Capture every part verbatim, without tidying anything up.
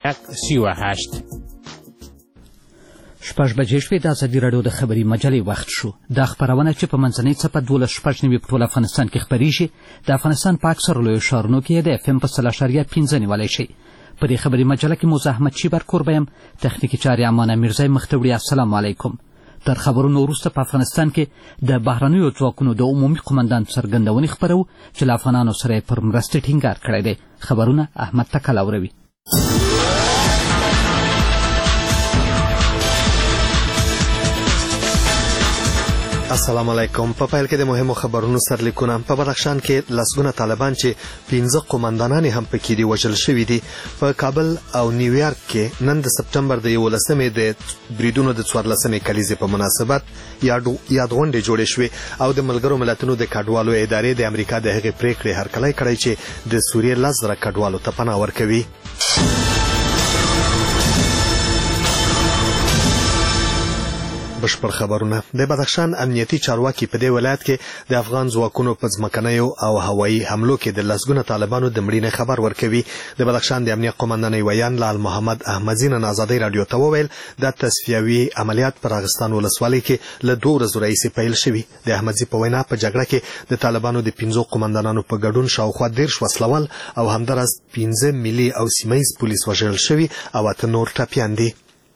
سی و هشت شپږ بجې شوې. د ازادي راډیو د خبري مجلې وخت شو. دا خپرونه چې په منځنۍ څپه دولس شپږ نوي په ټول افغانستان کې خپریږي، د افغانستان په اکثرو لویو ښارونو کې د اف ام په سل اشاریه پنځه نیولی شي. په دې خبري مجله کې موزه احمد چیبر کوربه یم، تخنیکي چارې امانه میرزی مخ ته وړي. السلام علیکم. تر خبرونو وروسته په افغانستان کې د بهرنیو ځواکونو د عمومي قمندان څرګندونې خپرو چې له افغانانو سره یې پر مرستې ټینګار کړی دی. خبرونه احمد تکل اوروي. السلام علیکم. په پیل کې د مهمو خبرونو سرلیکونه. په بدخشان کې لسګونه طالبان چې پنځه قومندانان هم پکې دي وژل شوي دي. په کابل او نیویارک کې نن د سپټمبر د یولسمې د بریدونو د څوارلسمې کلیزې په مناسبت یادغونډې جوړې شوې او د ملګرو ملتونو د کډوالو ادارې د امریکا د هغې پریکړې هرکلی کړی چې د سوریې لس زره کډوالو ته پناه ورکوي. بشپړ خبرونه. د بدخشان امنیتي چارواکي په دې ولایت کې د افغان ځواکونو په ځمکنیو او هوایي حملو کې د لسګونه طالبانو د مړینې خبر ورکوي. د بدخشان د امنیت قومندان ویان لال محمد احمدزي نن ازادۍ راډیو ته وویل د تصفیوي عملیات پر اغستان ولسوالۍ کې له دوه ورځو راهیسې پیل شوي. د احمدزي په وینا په جګړه کې د طالبانو د پنځو قومندانانو په ګډون شاوخوا دېرش وسلوال او همداراز پنځه ملي او سیمه ییز پولیس وژل شوي او اته نور ټپیان دي.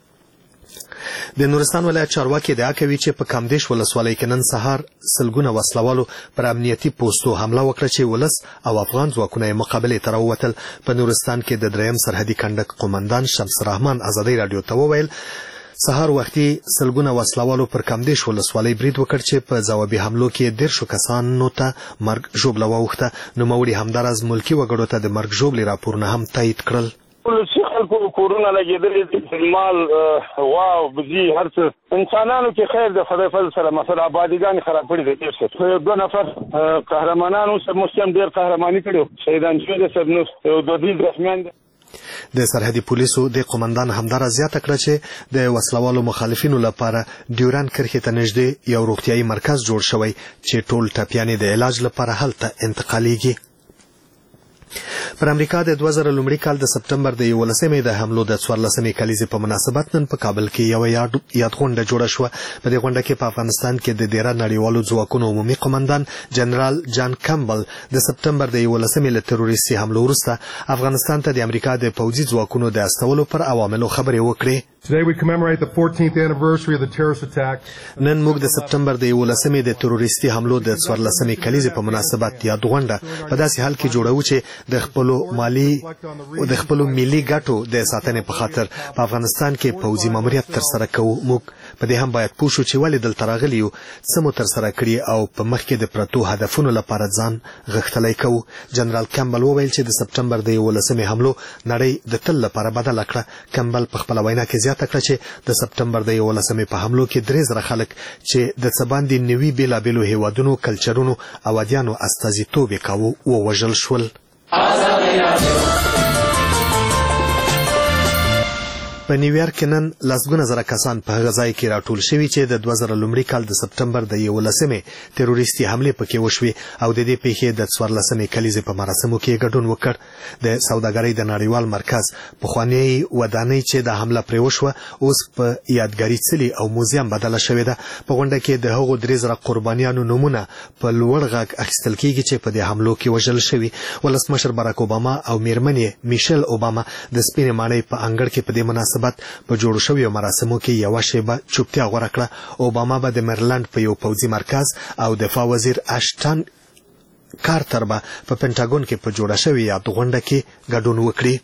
د نورستان ولایت چارواکي ادعا کوي چې په کامدیش ولسوالۍ کې نن سهار سلګونه وسلوالو پر امنیتي پوستو حمله وکړه چې ولس او افغان ځواکونه یې مقابلې ته راووتل. په نورستان کې د دریم سرحدي کنډک قومندان شمس رحمان ازادۍ راډیو ته وویل سهار وختي سلګونه وسلوالو پر کامدیش ولسوالۍ برید وکړ چې په ځوابي حملو کې دېرشو کسانو ته مرګ ژوبله واوښته. نوموړي همداراز ملکي وګړو ته د مرګ ژوبلې راپورونه هم تایید کړل. ولسی خلکو کورونه لګېدلې دي، مال واو بزي هر څه انسانانو کې خیر د خدای فضل سره مثلا آبادیګانې خراب کړي دي. ډېر څه دوه نفر قهرمانانو سره مسلم ډېر قهرماني کړي شهیدان شوي دي. سب نو دوه دې رسمیان دي. د سرحدي پولیسو د قومندان همدارا زیاته کړه چې د وسلوالو مخالفینو لپاره ډیوران کرښې ته نږدې یو روغتیايي مرکز جوړ شوی چې ټول ټپیانې د علاج لپاره هلته انتقالیږي. پر امریکا د دوه زره لومړي کال د سپټمبر د یولسمې د حملو د څوارلسمې کلیزې په مناسبت نن په کابل کې یوه یادغونډه جوړه شوه. په دې غونډه کې په افغانستان کې د ډیره نړیوالو ځواکونو عمومي قومندان جنرال جان کمبل د سپټمبر د یولسمې له تروریستي حملو وروسته افغانستان ته د امریکا د پوځي ځواکونو د استولو پر عواملو خبرې وکړې. Today we commemorate the fourteenth anniversary of the terrorist attack. نن موږ د سپټمبر د یولسمې د تروریستي حملو د څوارلسمې کلیزې په مناسبت یادغونډه په داسې حال کې جوړو چې د خپلو مالی او د خپلو ملي ګټو د ساتنې په خاطر په افغانستان کې پوځي ماموریت ترسره کوو. موږ په دې هم باید پوه شو چې ولې دلته راغلي یو، څه مو ترسره کړي او په مخ کې د پرتو هدفونو لپاره ځان غښتلی کوو. جنرال کمبل وویل چې د سپټمبر د یولسمې حملو نړۍ د تل لپاره بدله کړه. کمبل په خپله وینا کې زیاته کړه چې د سپټمبر د یولسمې په حملو کې درې زره خلک چې د څه باندې نوي بېلابېلو هیوادونو کلچرونو او ادیانو استازیتوب یې کاوه ووژل شول. په نیویارک کې نن لسګونه زره کسان په هغه ځای کې راټول شوي چې د دوه زره لومړي کال د سپټمبر د یولسمې تروریستي حملې پکې وشوې او د دې پیښې د څوارلسمې کلیزې په مراسمو کې ګډون وکړ. د سوداګرۍ د نړیوال مرکز پخوانۍ ودانۍ چې د حمله پرې وشوه اوس په یادګاري څلي او موزیم بدله شوې ده. په غونډه کې د هغو درې زره قربانیانو نومونه په لوړ غږ اخیستل کېږي چې په دې حملو کې وژل شوي. ولسمشر باراک اوباما او میرمن یې میشل اوباما د سپینې ماڼۍ په انګړ کې په دې مناسبت په جوړو شویو مراسمو کې یوه شیبه چوپتیا غوره کړه. اوباما به د میرلند په یو پوځي مرکز او دفاع وزیر اشټن کارتر به په پنټاګون کې په جوړه شوې یادغونډه کې ګډون وکړي.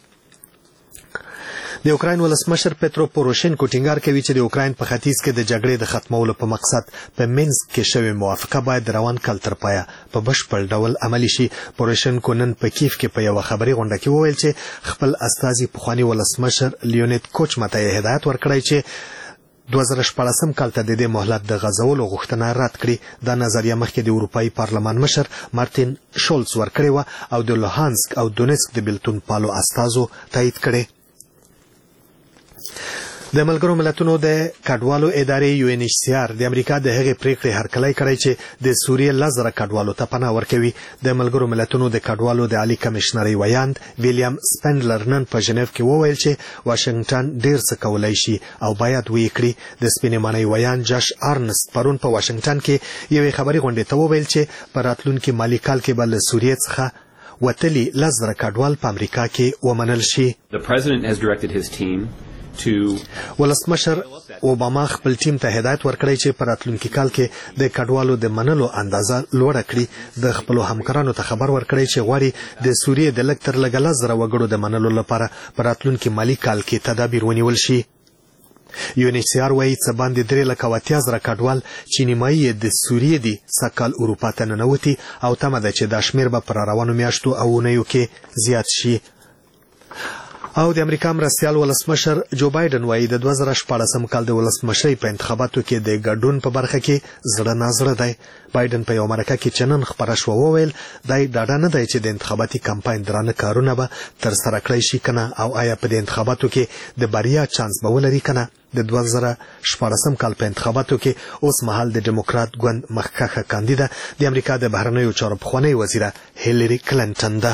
د اوکراین ولسمشر پترو پوروشینکو ټینګار کوي چې د اوکراین په ختیځ کې د جګړې د ختمولو په مقصد په مینسک کې شوې موافقه باید د روان کال تر پایه په بشپړ ډول عملي شي. پوروشینکو نن په کیف کې په یوه خبري غونډه کې وویل چې خپل استازي پخواني ولسمشر لیونید کوچما ته یې هدایت ورکړی چې دوه زره شپاړسم کال ته د دې مهلت د غځولو غوښتنه رد کړي. دا نظریه مخکې د اروپایي پارلمان مشر مارتین شولز ورکړې وه او د لوهانسک او دونیسک د بیلتون پالو استازو تایید کړې. د ملګرو ملتونو د کډوالو ادارې یو ان ایچ سی آر د امریکا د هغې پریکړې هرکلی کړی چې د سوریې لس زره کډوالو ته پناه ورکوي. د ملګرو ملتونو د کډوالو د عالی کمشنرۍ ویاند ویلیام سپینډلر نن په ژنیف کې وویل چې واشنګټن ډیر څه کولی شي او باید ویې کړي. د سپینې ماڼۍ ویاند جاش آرنست پرون په واشنګټن کې یوې خبري غونډې ته وویل چې په راتلونکي مالي کال کې به له سوریې څخه وتلي لس زره کډوال په امریکا کې ومنل شي. The president has directed his team ولسمشر اوباما خپل ټیم ته هدایت ورکړی چې په راتلونکي کال کې د کډوالو د منلو اندازه لوړه کړي. د خپلو همکارانو ته خبر ورکړی چې غواړي د سوریې د لږ تر لږه لس زره وګړو د منلو لپاره په راتلونکي مالي کال کې تدابیر ونیول شي. یو ان ایچ سی آر وایي څه باندې درې لکه اتیا زره کډوال چې نیمایي یې د سوریې دي سږکال اروپا ته ننوتي او تمه ده چې دا شمېر به پر روانو میاشتو او اونیو کې زیات شي. او د امریکا مرستیال ولسمشر جو بایدن وایي د دوه زره شپاړسم کال د ولسمشرۍ په انتخاباتو کې د ګډون په برخه کې زړه نازړه دی. بایدن په یو مرکه کې چې نن خپره شوه وویل دی ډاډه نه دی چې د انتخاباتي کمپاین درانه کارونه به ترسره کړی شي که نه او آیا په دې انتخاباتو کې د بریا چانس به ولري که نه. د دوه زره شپاړسم کال په انتخاباتو کې اوس مهال د ډیموکرات ګوند مخکښه کاندیده د امریکا د بهرنیو چارو پخوانۍ وزیره هیلري کلینټن ده.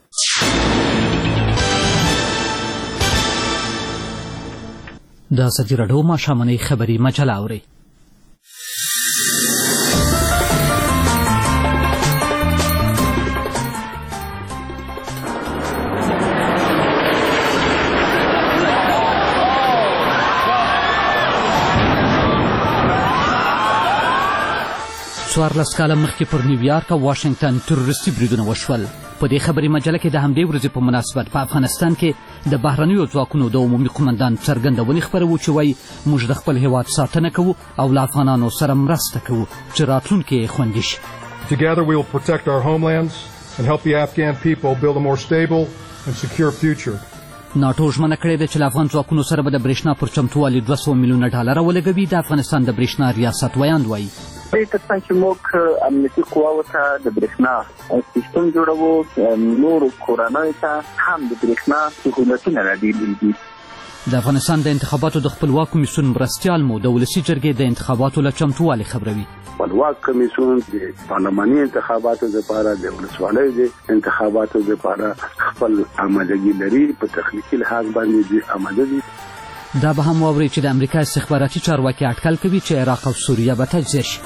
د ازادي راډیو ماښامنۍ خبري مجله اورئ. څوارلس کاله مخکې پر نیویارک او واشنګټن تروریستي بریدونه وشول. په دې خبري مجله کې د همدې ورځې په مناسبت په افغانستان کې د بهرنیو ځواکونو د عمومي قمندان څرګندونې خپروو چې وایي موږ د خپل هیواد ساتنه کوو او له افغانانو سره مرسته کوو چې راتلونکی یې خوندي شي. Together we will protect our homelands and help the Afghan people build a more stable and secure future. ناټو ژمنه کړې ده چې له افغان ځواکونو سره به د برېښنا پر چمتووالي دوه سوه میلیونه ډالره ولګوي. د افغانستان د برېښنا ریاست ویاند وایي دې ترڅنګ چې موږ امنیتي قواو ته د برېښنا سیستم جوړوو، نورو کورنیو ته هم د برېښنا سهولتونه راډیلیږي. د افغانستان د انتخاباتو د خپلواک کمیسیون مرستیال مو د ولسي جرګې د انتخاباتو له چمتووالي خبروي. خپلواک کمیسیون د پارلماني انتخاباتو لپاره د ولسوالیو د انتخاباتو لپاره خپل آمادګي لري، په تخنیکي لحاظ باندې د آماده دي. دا به هم واورئ چې د امریکا استخباراتي چارواکي اټکل کوي چې عراق او سوریه به تجزیه شي.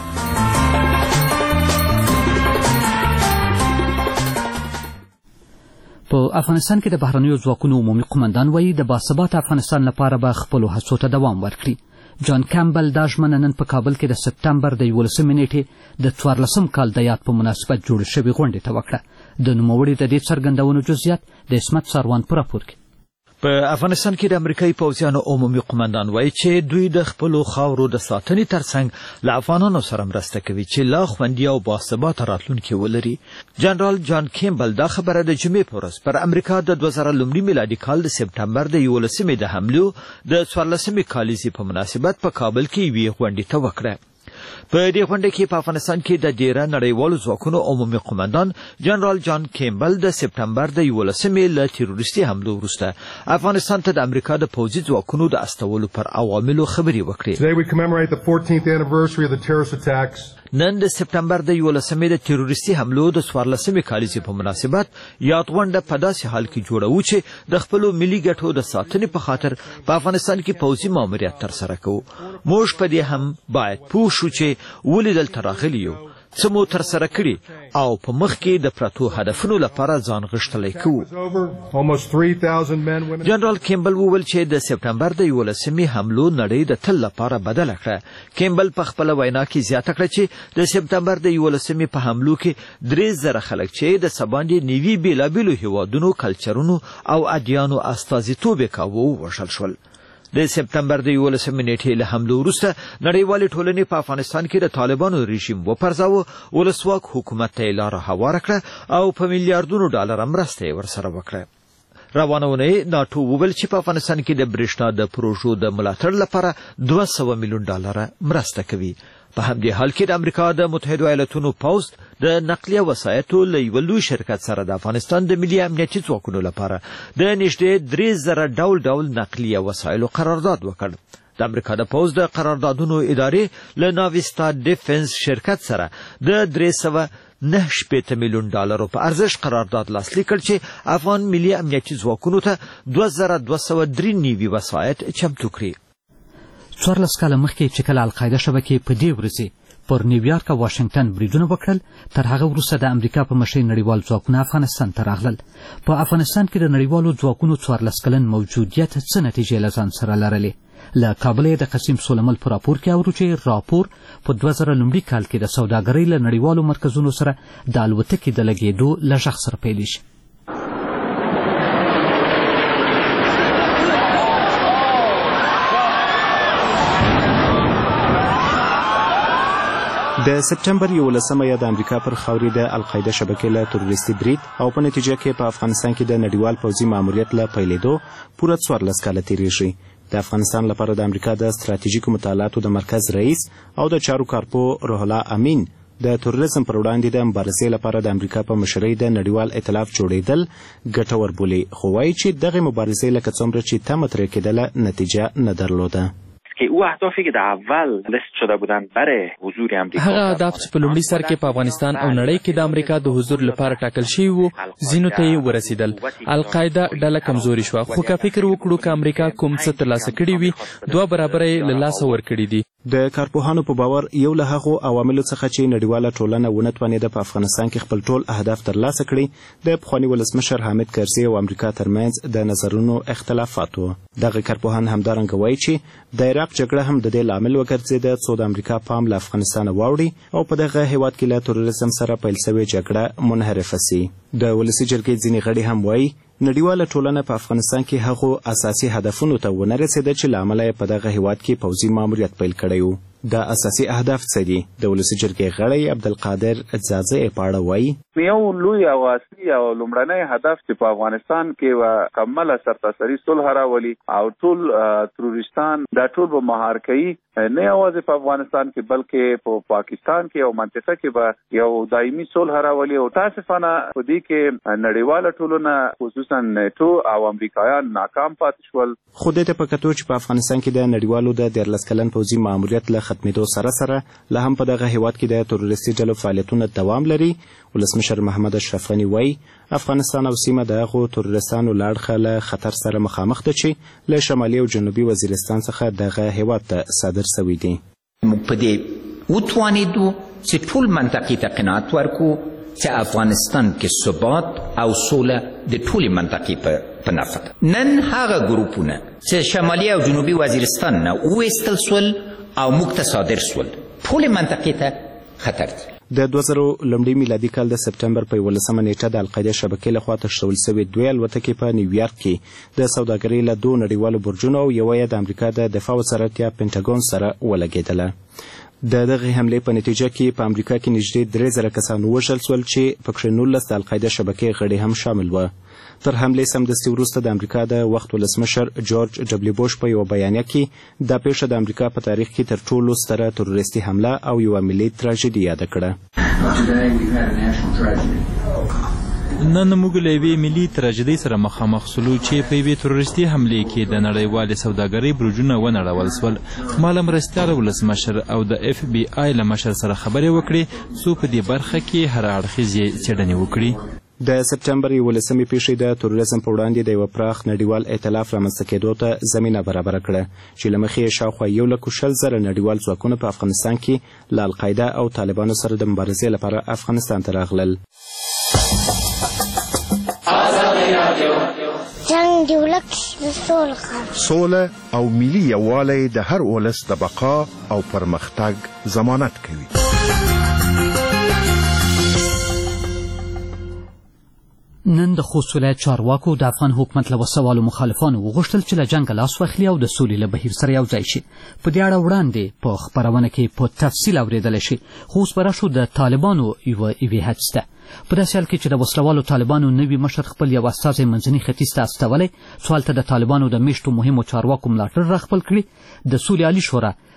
په افغانستان کې د بهرنیو ځواکونو عمومي قمندان وایي د باثباته افغانستان لپاره به خپلو هڅو ته دوام ورکړي. جان کامبل دا ژمنه نن په کابل کې د سپتمبر د یولسمې نېټې د څوارلسم کال د یاد په مناسبت جوړې شوې غونډې ته وکړه. د نوموړي د دې څرګندونو جزئیات د عصمت ساروان په راپور کې. په افغانستان کې د امریکایي پوځیانو عمومي قمندان وایي چې دوی د خپلو خاورو د ساتنې ترڅنګ له افغانانو سره مرسته کوي چې لا خوندي او باثباته راتلونکی ولري. جنرال جان کیمبل دا خبره د جمعې په ورځ پر امریکا د دوه زره لومړي میلادي کال د سپتمبر د یولسمې د حملو د څوارلسمې کالیزې په مناسبت په کابل کې یوې غونډې ته وکړه. په دې غونډه کې په افغانستان کې د ډیره نړیوالو ځواکونو عمومي قمندان جنرال جان کیمبل د سپتمبر د یولسمې له تروریستي حملو وروسته افغانستان ته د امریکا د پوځي ځواکونو د استولو پر عواملو خبرې وکړې. Today we commemorate the fourteenth anniversary of the terrorist attacks. نن د سپتمبر د یولسمې د تروریستي حملو د څوارلسمې کالیزې په مناسبت یاد غونډه په داسې حال کې جوړوو چې د خپلو ملي ګټو د ساتنې په خاطر په افغانستان کې پوځي ماموریت ترسره کوو. موږ په دې هم باید پوه شو چې ولې دلته راغلي یو، څه مو ترسره کړي او په مخ کې د پرتو هدفونو لپاره ځان غښتلی کوو. جنرال کیمبل وویل چې د سپتمبر د یولسمې حملو نړۍ د تل لپاره بدله کړه. کیمبل په خپله وینا کې زیاته کړه چې د سپتمبر د یولسمې په حملو کې درې زره خلک چې د سباندې نوي بېلابېلو هیوادونو، کلچرونو او ادیانو استازیتوب یې کاوه ووژل شول. د سپتمبر د یولسمې نېټې له حملو وروسته نړیوالې ټولنې په افغانستان کې د طالبانو رژیم وپرځاوه، ولسواک حکومت ته یې لاره هواره کړه او په میلیاردونو ډالره مرسته یې ورسره وکړه. روانه اونۍ ناټو وویل چې په افغانستان کې د برېښنا د پروژو د ملاتړ لپاره دوه سوه میلیون ډالره مرسته کوي. په همدې حال کې د امریکا د متحده ایالاتونو پوځ د نقلیه وسایطو له یوه لوی شرکت سره د افغانستان د ملي امنیتي ځواکونو لپاره د نږدې درې زره ډول ډول نقلیه وسایلو قرارداد وکړ. د امریکا د پوځ د قراردادونو ادارې له ناویستا ډیفنس شرکت سره د درې سوه نه شپېته میلیون ډالرو په ارزښت قرارداد لاسلیک کړ چې افغان ملي امنیتي ځواکونو ته دوه زره دوه سوه درې نوي وسایط چمتو کړي. څوارلس کاله مخکې چې کله القاعده شبکې په دې ورځې پر نیویارک او واشنګټن بریدونه وکړل، تر هغه وروسته د امریکا په مشرۍ نړیوال ځواکونه افغانستان ته راغلل. په افغانستان کې د نړیوالو ځواکونو څوارلس کلن موجودیت څه نتیجې له ځان سره لرلې؟ له کابله د قسیم سولمل په راپور کې اورو چې راپور په دوه زره لومړي کال کې د سوداګرۍ له نړیوالو مرکزونو سره د الوتکې د لګېدو له غږ سره پیلېږي. د سپټمبر یولسمه یا د امریکا پر خاورې د القاعده شبکې له تروریستي برید او په نتیجه کې په افغانستان کې د نړیوال پوځي ماموریت له پیلېدو پوره څوارلس کاله تېرېږي. د افغانستان لپاره د امریکا د ستراتیژیکو مطالعاتو د مرکز رئیس او د چارو کارپو روح الله امین د تروریزم پر وړاندې د مبارزې لپاره د امریکا په مشرۍ د نړیوال ائتلاف جوړېدل ګټور بولي، خو وایي چې دغه مبارزې لکه څومره چې تمه ترې کېدله نتیجه نه درلوده. که او اهدافی که در اول لیست شده بودند برای حضور امریکا، هغه اهداف چې په لومړي سر کې په افغانستان او نړۍ کې د امریکا د حضور لپاره ټاکل شوي وو، ځینو ته یې ورسېدل. القاعده ډله کمزوري شوه، خو که فکر وکړو که امریکا کوم څه ترلاسه کړي وي، دوه برابره یې له لاسه ورکړي دي. د کارپوهانو په باور یو له هغو عواملو څخه چې نړیواله ټولنه ونه توانېده په افغانستان کې خپل ټول اهداف ترلاسه کړي، د پخواني ولسمشر حامد کرزي او امریکا ترمنځ د نظرونو اختلافات وو. دغه کارپوهان همدارنګه وایي چې د عراق جګړه هم د دې لامل وګرځېده څو د امریکا پام له افغانستانه واوړي او په دغه هیواد کې له تروریزم سره پیل سوې جګړه منحرفه سي. د ولسي جرګې ځینې غړي هم وایي نړیواله ټولنه په افغانستان کې هغو اساسي هدفونو ته ونه رسېده چې له امله یې په دغه هیواد کې پوځي ماموریت پیل کړی و. دا اساسي اهداف څه دي؟ د ولسي جرګې غړی عبدالقادر ځاځی یې په اړه وایي. یو لوی او اصلي او لومړنی هدف چې په افغانستان کې و کمله سرتاسري صلح راولي او ټول تروریستان دا ټول به مهار کوي، نه یوازې په افغانستان کې بلکې په پاکستان کې او منطقه کې به یو دایمي صلح راولي. او تاسفانه په دې کې نړیواله ټولنه خصوصا نیټو او امریکایان ناکام پاتې شول. خو دې ته په کتو چې په افغانستان کې د نړیوالو د دیارلس کلن پوځي ماموریت له ختمېدو سره سره لا هم په دغه هیواد کې د تروریستي ډلو فعالیتونه دوام لري. ولسمشر محمد اشرف غني وایي افغانستان او سیمه د هغو تروریستانو له اړخه له خطر سره مخامخ ده چې له شمالي او جنوبي وزیرستان څخه دغه هیواد ته صادر سوي دي. موږ په دې وتوانېدو چې ټول منطقې ته قناعت ورکړو چې افغانستان کې ثبات او سوله د ټولې منطقې په نفع ده. نن هغه ګروپونه چې شمالي او جنوبي وزیرستان نه وویستل سول او موږ ته صادر سول، ټولې منطقې ته خطر دی. د دوه زره لومړي میلادي کال د سپټمبر په یولسمه نیټه د القاعده شبکې لخوا تشکیل شوې دوې الوتکې په نیویارک کې د سوداګرۍ له دوو نړیوالو برجونو او یوه یې د امریکا د دفاع وزارت یا پینټاګون سره ولګېدله. د دغه حملې په نتیجه کې په امریکا کې نږدې درې زره کسان ووژل سول چې پکښې نولس د القاعده شبکې غړي هم شامل وه. تر حملې سمدستي وروسته د امریکا د وخت ولسمشر جورج ډبلیو بوش په یوه بیانیه کې دا پیښه د امریکا په تاریخ کې تر ټولو ستره تروریستي حمله او یوه ملي تراژیدي یاده کړه. نن موږ له یوې ملي تراژیدۍ سره مخامخ سولو چې په یوې تروریستي حملې کې د نړیوالې سوداګرۍ برجونه ونړول سول. ما له مرستیال ولسمشر او د اف بی آی له مشر سره خبرې وکړې څو په دې برخه کې هر اړخیزې څېړنې وکړي. د سپټمبر یولسمې پیښې د تروریزم په وړاندې د یوه پراخ نړیوال ائتلاف رامنځته کېدو ته زمینه برابره کړه چې له مخې یې شاوخوا یو لک شل زره نړیوال ځواکونه په افغانستان کې له القاعده او طالبانو سره د مبارزې لپاره افغانستان ته راغلل. جنگ د ولس د سولې سوله او ملي یووالی د هر ولس د بقا او پرمختګ ضمانت کوي. نن د خوست ولایت چارواکو د افغان حکومت له وسوالو مخالفانو وغوښتل چې له جنګه لاس واخلي او د سولې له بهیر سره یو ځای شي. په دې اړه وړاندې په خپرونه کې په تفصیل اورېدلی شي، خو اوس به راشو د طالبانو یوه یوې حدس ته. په داسې حال کې چې د وسلوالو طالبانو نوي مشر خپل یو استازی منځني ختیځ ته استولی، څو هلته د طالبانو د میشتو مهمو چارواکو ملاتړ راخپل کړي. د سولې عالي شورا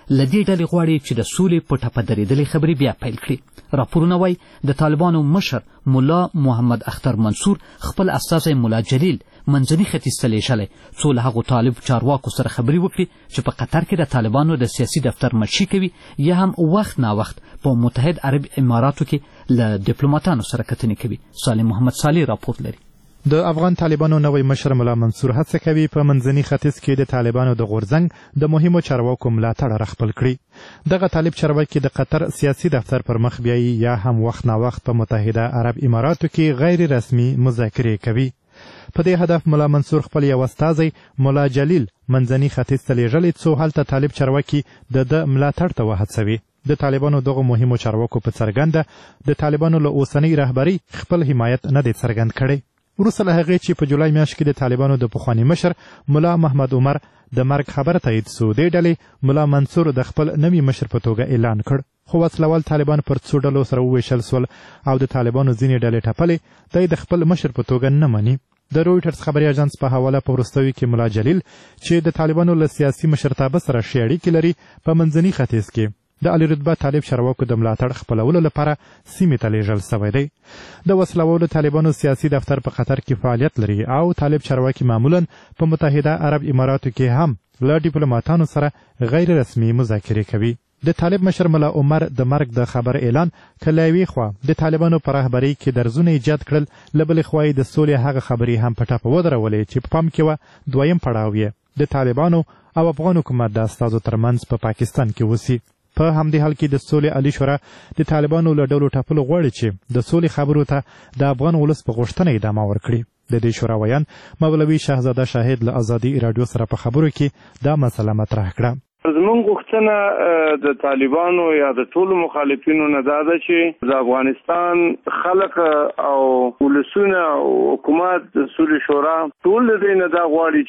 له دې ډلې غواړي چې د سولې په ټپه درېدلې خبرې بیا پیل کړي. راپورونه وایي د طالبانو مشر ملا محمد اختر منصور خپل استازی ملا جلیل منځني ختیځ ته لیږلی څو له هغو طالب چارواکو سره خبرې وکړي چې په قطر کې د طالبانو د سیاسي دفتر مشري کوي یا هم وخت ناوخت په متحد عرب اماراتو کې له ډیپلوماتانو سره کتنې کوي. سالم محمد صالح راپور لري. د افغان طالبانو نوی مشر ملا منصور هڅه کوي په منځني ختیځ کې د طالبانو د غورځنګ د مهمو چارواکو ملاتړ راخپل کړي. دغه طالب چارواکي د قطر سیاسي دفتر پر مخ بیایي یا هم وخت ناوخت په متحده عرب اماراتو کې غیر رسمي مذاکرې کوي. په دې هدف ملا منصور خپل یو استازی ملا جلیل منځني ختیځ ته لیږلی څو هلته طالب چارواکي د ده ملاتړ ته وهڅوي. د طالبانو دغو مهمو چارواکو په څرګنده د طالبانو له اوسنۍ رهبرۍ خپل حمایت نه دی څرګند کړی. وروسته له هغې چې په جولای میاشت کې د طالبانو د پخواني مشر ملا محمد عمر د مرګ خبر تایید سو، دې ډلې ملا منصور د خپل نوي مشر په توګه اعلان کړ. خو وسلوال طالبان پر څو ډلو سره وویشل سول او د طالبانو ځینې ډلې ټپلې دی د خپل مشر په توګه نه مني. د رویټرز خبري اژانس په حواله په وروستیو کې ملا جلیل چې د طالبانو له سیاسي مشرتابه سره ښې اړیکې لري په منځني ختیځ کې د عالي رتبه طالب چارواکو د ملاتړ خپلولو لپاره سیمې ته لیږل سوی دی. د وسلوالو طالبانو سیاسي دفتر په قطر کې فعالیت لري او طالب چارواکي معمولا په متحده عرب اماراتو کې هم له ډیپلوماتانو سره غیر رسمي مذاکرې کوي. د طالب مشر ملا عمر د مرګ د خبر اعلان که له یوې خوا د طالبانو په رهبرۍ کې درزونه ایجاد کړل، له بلې خوا یې د سولې هغه خبرې هم په ټاپه ودرولې چې په پام کې وه دویم پړاو یې د طالبانو او افغان حکومت د استازو ترمنځ په پا پاکستان کې وسي. په همدې حال کې د سولې عالي شورا د طالبانو له ډلو ټاپلو غواړي چې د سولې خبرو ته د افغان ولس په غوښتنه ادامه ورکړي. د دې شورا ویان مولوي شهزاده شاهد له ازادي راډیو سره په خبرو کې دا مسله مطرح کړه. زمونږ غوښتنه د طالبانو یا د ټولو مخالفینو نه دا ده چې د افغانستان خلک او ولسونه او حکومت د سولې شورا ټول د دې نه دا غواړي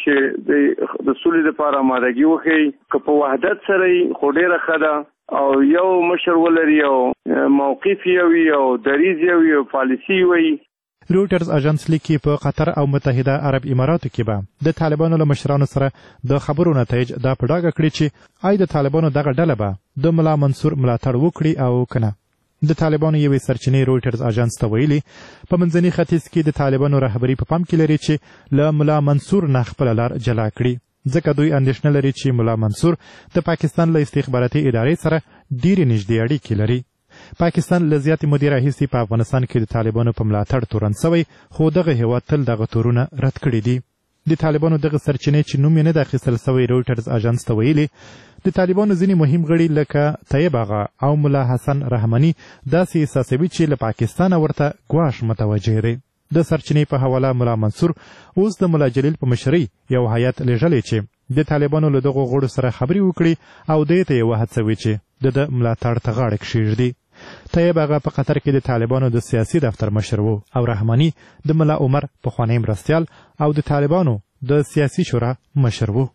چې د سولې لپاره آمادګي وښیي، که په وحدت سره خو ډېره ښه ده او یو مشر ولري او موقف یې وي او دریځ یې وي او پالیسي وي. رویټرز اژانس لیکي په قطر او متحده عرب اماراتو کې به د طالبانو له مشرانو سره د خبرو نتایج دا په ډاګه کړي چې آیا د طالبانو دغه ډله به د ملا منصور ملاتړ وکړي او که نه. د طالبانو یوې سرچینې رویټرز اژانس ته ویلي په منځني ختیځ کې د طالبانو رهبري په پام کې لري چې له ملا منصور نه خپله لار جلا کړي، ځکه دوی اندېښنه لري چې ملا منصور د پاکستان له استخباراتي ادارې سره ډېرې نږدې اړیکې لري. پاکستان له زیاتې مودې راهیسې په افغانستان کې د طالبانو په ملاتړ تورن سوی، خو دغه هیواد تل دغه تورونه رد کړي دي. د طالبانو دغه سرچینې چې نوم یې نه ده اخیستل سوی رویټرز اژانس ته ویلي د طالبانو ځینې مهم غړي لکه طیب آغا او ملا حسن رحماني داسې احساسوي چې له پاکستانه ورته ګواښ متوجه دی. د سرچینې په حواله ملا منصور اوس د ملا جلیل په مشرۍ یو هیات لیږلی چې د طالبانو له دغو غړو سره خبرې وکړي او دې ته یې وهڅوي چې د ده ملاتړ ته غاړه کښېږدي. طیب آغا په قطر کې د طالبانو د سیاسي دفتر مشر و او رحماني د ملا عمر پخوانی مرستیال او د طالبانو د سیاسي شورا مشر و.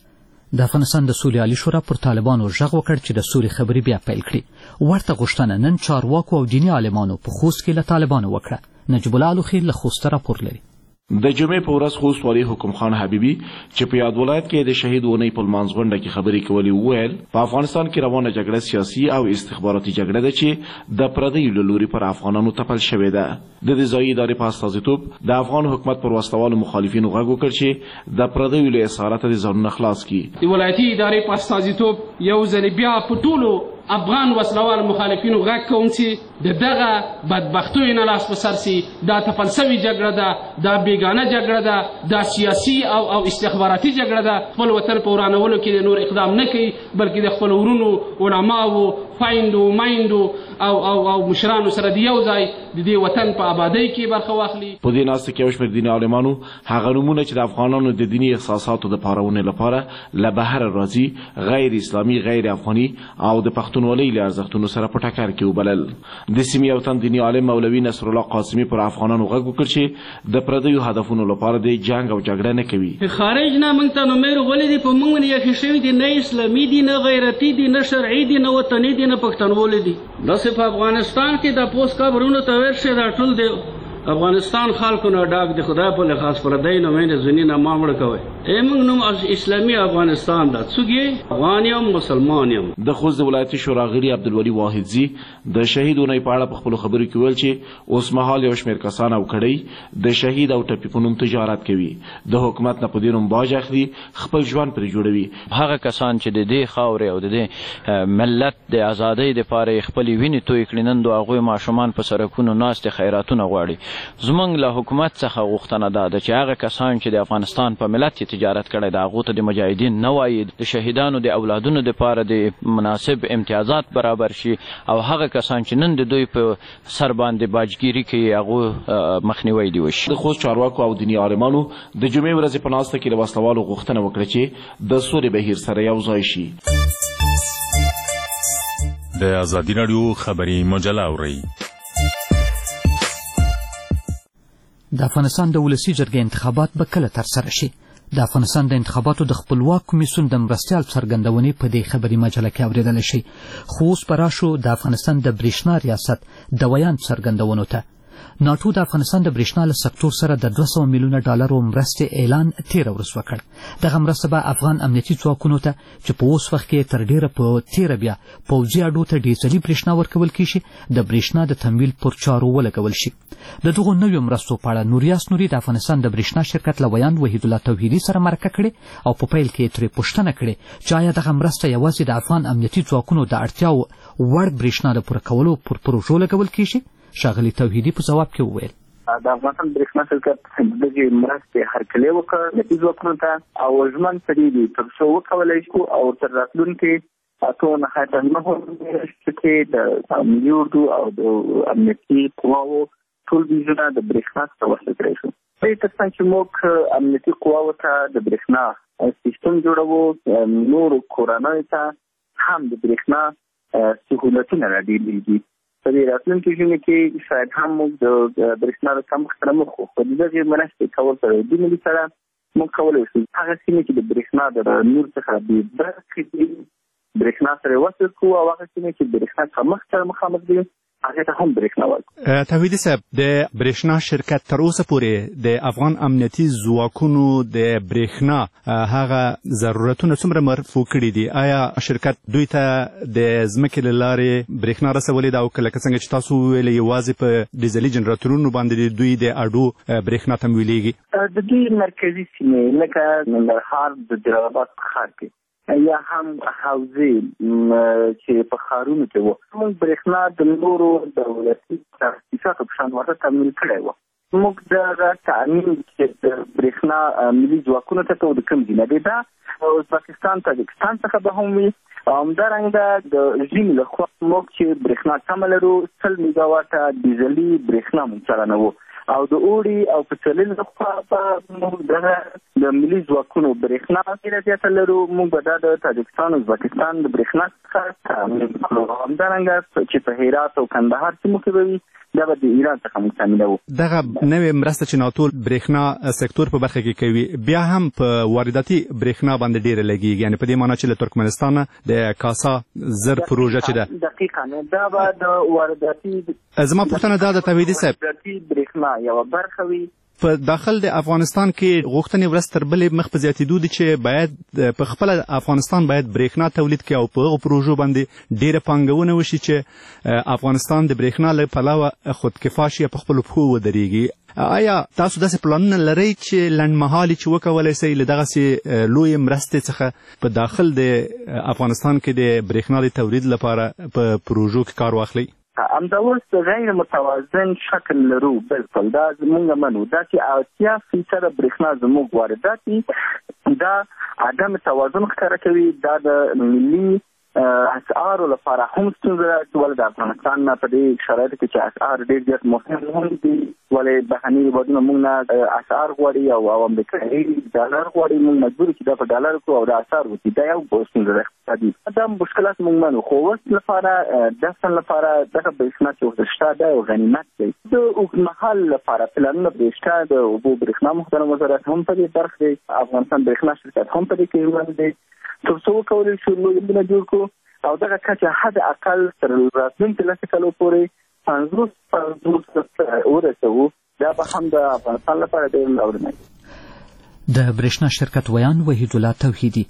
د افغانستان د سولې عالي شورا پر طالبانو غږ وکړ چې د سولې خبرې بیا پیل کړي. ورته غوښتنه نن چارواکو او دیني عالمانو په خوست کې له طالبانو وکړه. نجیب الله الوخي له خوسته راپور لري. د جمعې په ورځ خوست والي حکم خان حبیبي چې په یاد ولایت کې د شهید ونې په لمانځ غونډه کې خبرې کولې وویل په افغانستان کې روانه جګړه سیاسي او استخباراتي جګړه ده چې د پردیو له لوري پر افغانانو تپل شوې ده. د دې ځایي ادارې په استازیتوب د افغان حکومت پر وسلوالو مخالفینو غږ وکړ چې د پردیو له اسارته د ځانونه خلاص کړي. د ولایتي ادارې په استازیتوب یو ځل بیا په ټولو افغان وسلوال مخالفینو غږ کوم چې د دغه بدبختیو نه لاس په سر سي. دا تپل سوې جګړه ده، دا بیګانه جګړه ده، دا سیاسي او او استخباراتي جګړه ده. خپل وطن په ورانولو کې نور اقدام نه کوي بلکې د خپل ورونو علماو خویندو میندو او او او مشرانو سره د یو ځای د دې وطن په آبادۍ کې برخه واخلي. په دې ناسته کې یو شمېر دیني عالمانو هغه نومونه چې د افغانانو د دیني احساساتو د پارونې لپاره له بهره راځي غیر اسلامي غیر افغاني او د پښتونولۍ له ارزښتونو سره په ټکر کې وبلل. د سیمې یو تن دیني عالم مولوي نصر الله قاسمي پر افغانانو غږ وکړ چې د پردیو هدفونو لپاره د جنګ او جګړه نه کوي. خارج نه موږ ته نومیر غولې دي په موږ نه یې شوي دي، نه اسلامي دي نه غیرتي دي نه شرعي دي نه وطني دي نه پښتونولي دي. داسې په افغانستان کې د پوس قبرونو ته ورشي دا ټول دی افغانستان خلکو نه ډاک د خدای په لحاظ پردی نومې زنی نه ما مړ کوي. موږ نوم اسلامي افغانستان ده څوک افغان یم مسلمان یم. د خوست د ولایتي شورا غړي عبدالولي واحدزي د شهیدونو په اړه په خپل خبرو کې ویل چې اوس مهال یو شمېر کسان او کړۍ د شهید او ټپي په نوم تجارت کوي، د حکومت نه په دې نوم باج اخلي، خپل ژوند پرې جوړوي. هغه کسان چې د دې خاورې او د دې ملت د ازادۍ دپاره یې خپلې وینې توی کړي، نن د هغوی ماشومان په سړکونو ناستې خیراتونه غواړي. زموږ له حکومت څخه غوښتنه ده چې هغه کسان چې د افغانستان په ملت تجارت کړی د هغو ته د مجاهدین نه وایي، د شهیدانو د اولادونو دپاره د مناسب امتیازات برابر شي او هغه کسان چې نن د دوی په سر باندې باجګیري کوي هغو مخنیوی دې وشي. د خوست چارواکو او دیني عالمانو د جمعې ورځې په ناسته کې د وسلوالو غوښتنه وکړه چې د سولې بهیر سره یو ځای شي. د ازادي راډیو خبري مجله اورئ. د افغانستان د ولسي جرګې انتخابات به کله ترسره شي؟ د افغانستان د انتخاباتو د خپلواک کمیسیون د مرستیال څرګندونې په دې خبري مجله کې اورېدلی شي. خو اوس به راشو د افغانستان د برېښنا ریاست د ویاند څرګندونو ته. ناټو د افغانستان د برېښنا له سکتور سره د دوه سوه میلیونه ډالرو مرستې اعلان تېره ورځ وکړ. دغه مرسته به افغان امنیتي ځواکونو ته چې په اوس وخت کې تر ډېره په تېره بیا پوځي اډو ته ډیزلي برېښنا ورکول کېږي، د برېښنا د تمویل پر چارو ولګول شي. د دغو نویو مرستو په اړه نوریاس نوري د افغانستان د برېښنا شرکت له ویاند وحید الله توحیدي سره مرکه کړې او په پیل کې یې ترې پوښتنه کړې چې آیا دغه مرسته یوازې د افغان امنیتي ځواکونو د اړتیاو وړ برېښنا د پوره کولو پر پروژو لګول کېږي؟ ښاغلي توحیدي په ځواب کې وویل د افغانستان برېښنا شرکت دغې مرستې هرکلی وکړ امنیتي ځواکونو ته او ژمن پرې دي تر څو وکولی شو او تر راتلونکي اتو نهایت نهو میاشتو کې د ملي اردو او د امنیتي قواو ټول ویزونه د برېښنا څخه وصل کړی شو. دې تر څنګ چې موږ امنیتي قواو ته د برېښنا سیستم جوړوو، نورو کورنیو ته هم د برېښنا سهولتونه راډېرېږي. په دې راتلونکي ژمي کې شاید هم موږ د برېښنا د کمښت سره مخ وو. په دغې مرستې کول سره د ملي سره موږ کولی شو هغه سیمې چې د برېښنا د نور څخه بې برخې دي برېښنا سره وصل کړو او هغه سیمې چې برېښنا کمښت سره مخامخ دي هغه ته هم برېښنا ورکړو. توحیدي صاحب، د برېښنا شرکت تر اوسه پورې د افغان امنیتي ځواکونو د برېښنا هغه ضرورتونه څومره مرفوع کړي دي؟ آیا شرکت دوی ته د ځمکې له لارې برېښنا رسولې ده او که لکه څنګه چې تاسو وویلې یوازې په ډیزلي جنراتورونو باندې دوی د اډو برېښنا تمویلېږي؟ د دوی مرکزي سیمې لکه ننګرهار د جلال آباد ښار کې یا هم حوزې چې په ښارونو کې وو، موږ برېښنا د نورو دولتي تاسیساتو په شان ورته تمویل کړی وو. موږ دغه تأمین چې د برېښنا ملي ځواکونو ته کوو د کوم ځای نه دی، دا ازبکستان تاجکستان څخه به هم وي. همدارنګه د ژمي لخوا موږ چې برېښنا تمه لرو سل میګاواټه ډیزلي برېښنا موږ چلنوو او د اوړي او پسرلي لخوا به موږ دغه د ملي ځواکونو برېښنا ډېره زیاته لرو. موږ به دا د تاجکستان ازبکستان د برېښنا څخه تأمین کړو. همدارنګه چې په هرات او کندهار سیمو کې به وي دا به د ایران څخه موږ تأمینوو. دغه نوې مرسته چې ناټو برېښنا سکتور په برخه کې کوي بیا هم په وارداتي برېښنا باندې ډېره لګېږي، یعنې په دې معنی چې له ترکمنستان د کاسا زر پروژه چې ده دقیقاً دا به د وارداتي زما پوښتنه دا ده توحیدي صاحب، وارداتي برېښنا یوه برخه وي. په داخل د افغانستان کې غوښتنې ورځ تر بلې مخ په زیاتېدو دي چې باید په خپله افغانستان باید برېښنا تولید کړي او په هغو پروژو باندې ډېره پانګونه وشي چې افغانستان د برېښنا له پلوه خودکفا شي په خپلو پښو ودرېږي. آیا تاسو داسې پلانونه لرئ چې لنډمهالي چې وکولی شئ له دغسې لویې مرستې څخه په داخل د افغانستان کې د برېښنا د تولید لپاره په پروژو کې کار واخلئ؟ همدا اوس غیر متوازن شکل لرو، بلکل دا زموږ منو دا چې اتیا فیصده برېښنا زموږ واردات دي، دا عدم توازن ښکاره کوي. دا د ملي اسعارو لپاره هم ستونزه ده چې ولې د افغانستان نه په دې شرایطو کې چې اسعار ډېر زیات مهم هم دي، ولې بهرني هېوادونه موږ نه اسعار غواړي او امریکایي ډالر غواړي، موږ مجبور چې دا په ډالر کړو او دا اسعار وکړي. دا یو ستونزه ده اقتصادي. دا مشکلات موږ منو، خو اوس لپاره دفن لپاره دغه برېښنا چې اوس شته دا یو غنیمت دی. د اوږدمهال لپاره پلانونه پرې شته. د اوبو برېښنا محترم وزارت هم په دې برخه دی، افغانستان برېښنا شرکت هم په دې کې ژوند دی، تر څو وکولی شو لوی بونه جوړ کړو او دغه کچه حد اقل تر راتلونکي لسو کالو پورې پنځوس پنځوس ورسوو. دا به هم د افغانستان لپاره ډېر اړین دی. د برېښنا شرکت ویان وحید الله توحیدي.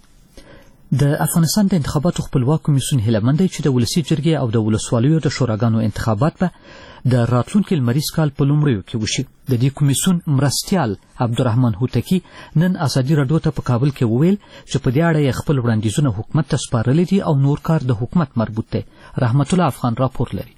د افغانستان د انتخاباتو خپلواک کمیسیون هیله مند دی چې د ولسي جرګې او د ولسوالیو د شوراګانو انتخابات به د راتلونکي لمریز کال په لومړیو کې وشي. د دې کمیسیون مرستیال عبدالرحمن هوتکی نن ازادي راډیو ته په کابل کې وویل چې په دې اړه یې خپل وړاندیزونه حکومت ته سپارلي دي او نور کار د حکومت مربوط دی. رحمت الله افغان راپور لري.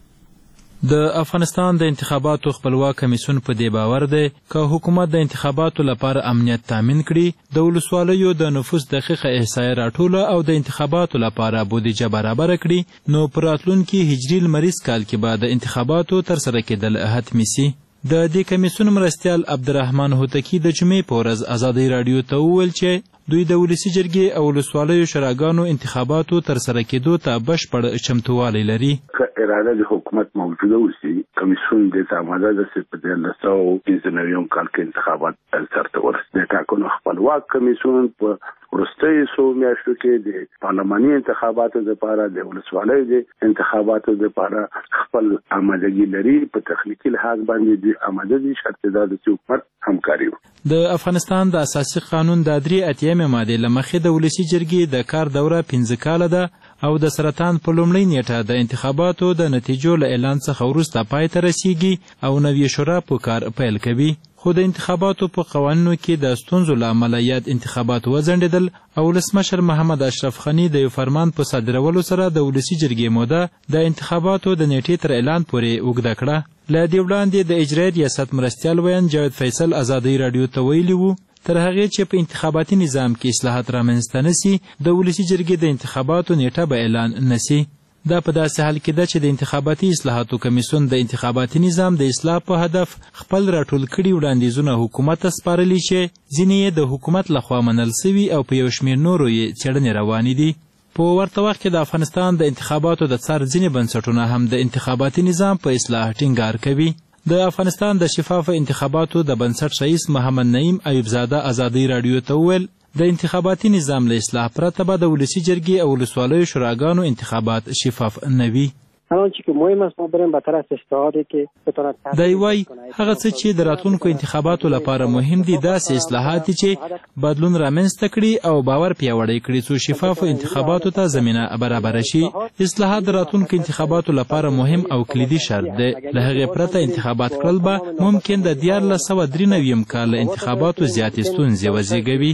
د افغانستان د انتخاباتو خپلواک کمیسیون په دې باور دی که حکومت د انتخاباتو لپاره امنیت تامین کړي، د ولسوالیو د نفوس دقیقه احصایه راټوله او د انتخاباتو لپاره بودیجه برابره کړي، نو په راتلونکي هجري لمریز کال کې به د انتخاباتو ترسره کېدل حتمي سي. د دې کمیسیون مرستیال عبدالرحمن هوتکی د جمعې په ورځ ازادي راډیو ته وویل چې دوی د ولسي جرګې او ولسوالیو شوراګانو انتخاباتو ترسره کېدو ته بشپړ چمتووالی لري. که اراده د حکومت موجوده وسی، کمیسیون د آماده ده چې په دیارلس سوه پنځه نوي کال کې انتخابات سرته ورسېږي. د ټاکنو خپلواک کمیسیون په وروستیو څو میاشتو کې د پارلماني انتخاباتو لپاره د ولسوالیو د انتخاباتو لپاره خپل آمادګي لري. په تخنیکي لحاظ باندې د آماده دي، شرط دا ده چې حکومت همکاري وکړي. د افغانستان د اساسي قانون د درې اتیایم مادې له مخې د ولسي جرګې د کار دوره پنځه کاله ده او د سرطان په لومړۍ نیټه د انتخاباتو د نتیجو له اعلان څخه وروسته پای ته رسیږي او نوي شورا په کار پیل کوي. خو د انتخاباتو په قوانینو کې د ستونزو له امله یاد انتخابات وځنډېدل او ولسمشر محمد اشرف غني د یو فرمان په صادرولو سره د ولسي جرګې موده د انتخاباتو د نیټې تر اعلان پورې اوږده کړه. له دې وړاندې د اجرایي ریاست مرستیال ویان جاوید فیصل ازادي راډیو ته ویلي وو تر هغې چې په انتخاباتي نظام کې اصلاحات رامنځته نه سي، د ولسي جرګې د انتخاباتو نیټه به اعلان نه سي. دا په داسې حال کې ده چې د انتخاباتي اصلاحاتو کمیسیون د انتخاباتي نظام د اصلاح په هدف خپل راټول کړي وړاندیزونه حکومت ته سپارلي چې ځینې یې د حکومت لخوا منل سوي او په یو شمېر نورو یې څېړنې روانې دي. په ورته وخت کې د افغانستان د انتخاباتو د څار ځینې بنسټونه هم د انتخاباتي نظام په اصلاح ټینګار کوي. د افغانستان د شفاف انتخاباتو د بنسټ رئیس محمد نعیم ایوبزاده ازادي راډیو ته وویل د انتخاباتي نظام له اصلاح پرته به د ولسي جرګې او ولسوالیو شوراګانو انتخابات شفاف نه وي. آنچه که مهم است ما بریم به طرف اصلاحاتی که بتواند دی وای هغه څه چې د راتلونکو انتخاباتو لپاره مهم دي داسې اصلاحات چې بدلون رامنځته کړي او باور پیاوړی کړي څو شفافو انتخاباتو ته زمینه برابره شي. اصلاحات د راتلونکو انتخاباتو لپاره مهم او کلیدي شرط دی. له هغې پرته انتخابات کړل به ممکن د دیارلس سوه درې نوي کال انتخاباتو زیاتې ستونزې وزېږوي.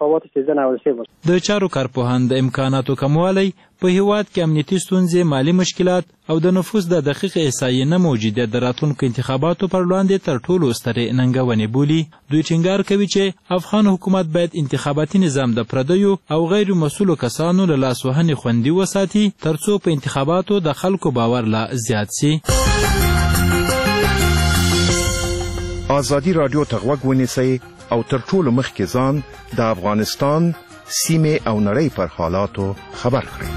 د چارو کارپوهان د امکاناتو کموالی، په هیواد کې امنیتي ستونزې، مالي مشکلات او د نفوس د دقیق احصایې نه موجودیت د راتلونکو انتخاباتو پر وړاندې تر ټولو سترې ننګونې بولي. دوی ټینګار کوي چې افغان حکومت باید انتخاباتي نظام د پردیو او غیر مسؤلو کسانو له لاسوهنې خوندي وساتي ترڅو په انتخاباتو د خلکو باور لا زیات سي. ازادي راډیو ته غوږ ونیسئ او تر ټولو مخکې ځان د افغانستان سیمې او نړۍ پر حالاتو خبر کړئ.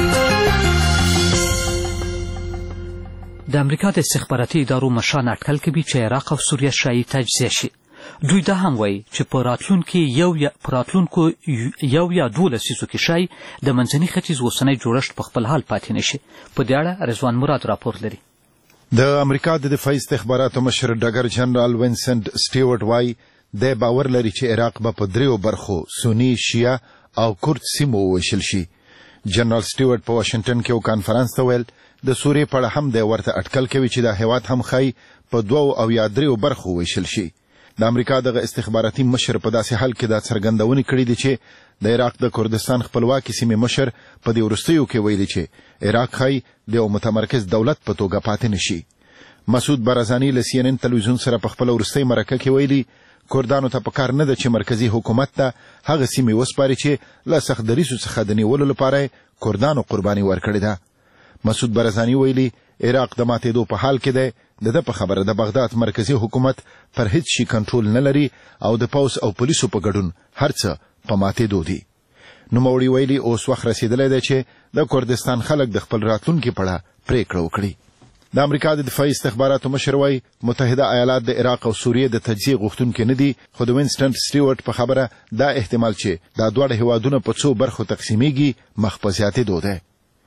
د امریکا د استخباراتي ادارو مشران اټکل کوي چې عراق او سوریه شایي تجزیه شي. دوی دا هم وایي چې په راتلونکو یو یا په راتلونکو یو یا دوه لسیزو کې شایي د منځني ختیځ اوسنی جوړښت په خپل حال پاتې نه شي. په دې اړه رضوان مراد راپور لري. د امریکا د دفاعي استخباراتو مشر ډګر جنرال وینسنت سټیوارټ وایي د باور لري چې عراق به په دریو برخو سنی، شیعه او کورد سیمو وویشل شي. جنرال سټیوارټ په واشنگټن کې یو کانفرنس ته ویل د سوریې په اړه هم د ورته اټکل کوي چې دا هیواد هم ښایي په دوو او یا دریو برخو وویشل شي. د امریکا دغه استخباراتي مشر په داسې حال کې دا څرګندونې کړې دي چې د عراق د کردستان خپلواکي سیمې مشر په دې وروستیو کې ویلي چې عراق ښایي د یو متمرکز دولت په توګه پاتې نه شي. مسعود برزاني له سی ان ان تلویزیون سره په خپله وروستۍ مرکه کې ویلي کردانو ته پکار نه ده چې مرکزي حکومت ته هغه سیمې وسپاري چې له سخت دریځو څخه د نیولو لپاره کردانو قرباني ورکړې ده. مسعود برزاني ویلي عراق د ماتېدو په حال کې دی. د ده په خبره د بغداد مرکزي حکومت پر هیڅ شي کنټرول نه لري او د پوځ او پولیسو په ګډون هر څه په ماتېدو دي. نوموړي ویلي اوس وخت رسېدلی دی چې د کردستان خلک د خپل راتلونکي په اړه پرېکړه وکړي. د امریکا د دفاعي استخباراتو مشر وایي متحده ایالات د عراق او سوریې د تجزیې غوښتونکي نه دي، خو د وینسټن سټیوارټ په خبره دا احتمال چې دا دواړه هیوادونه په څو برخو تقسیمیږي مخ په زیاتېدو دی.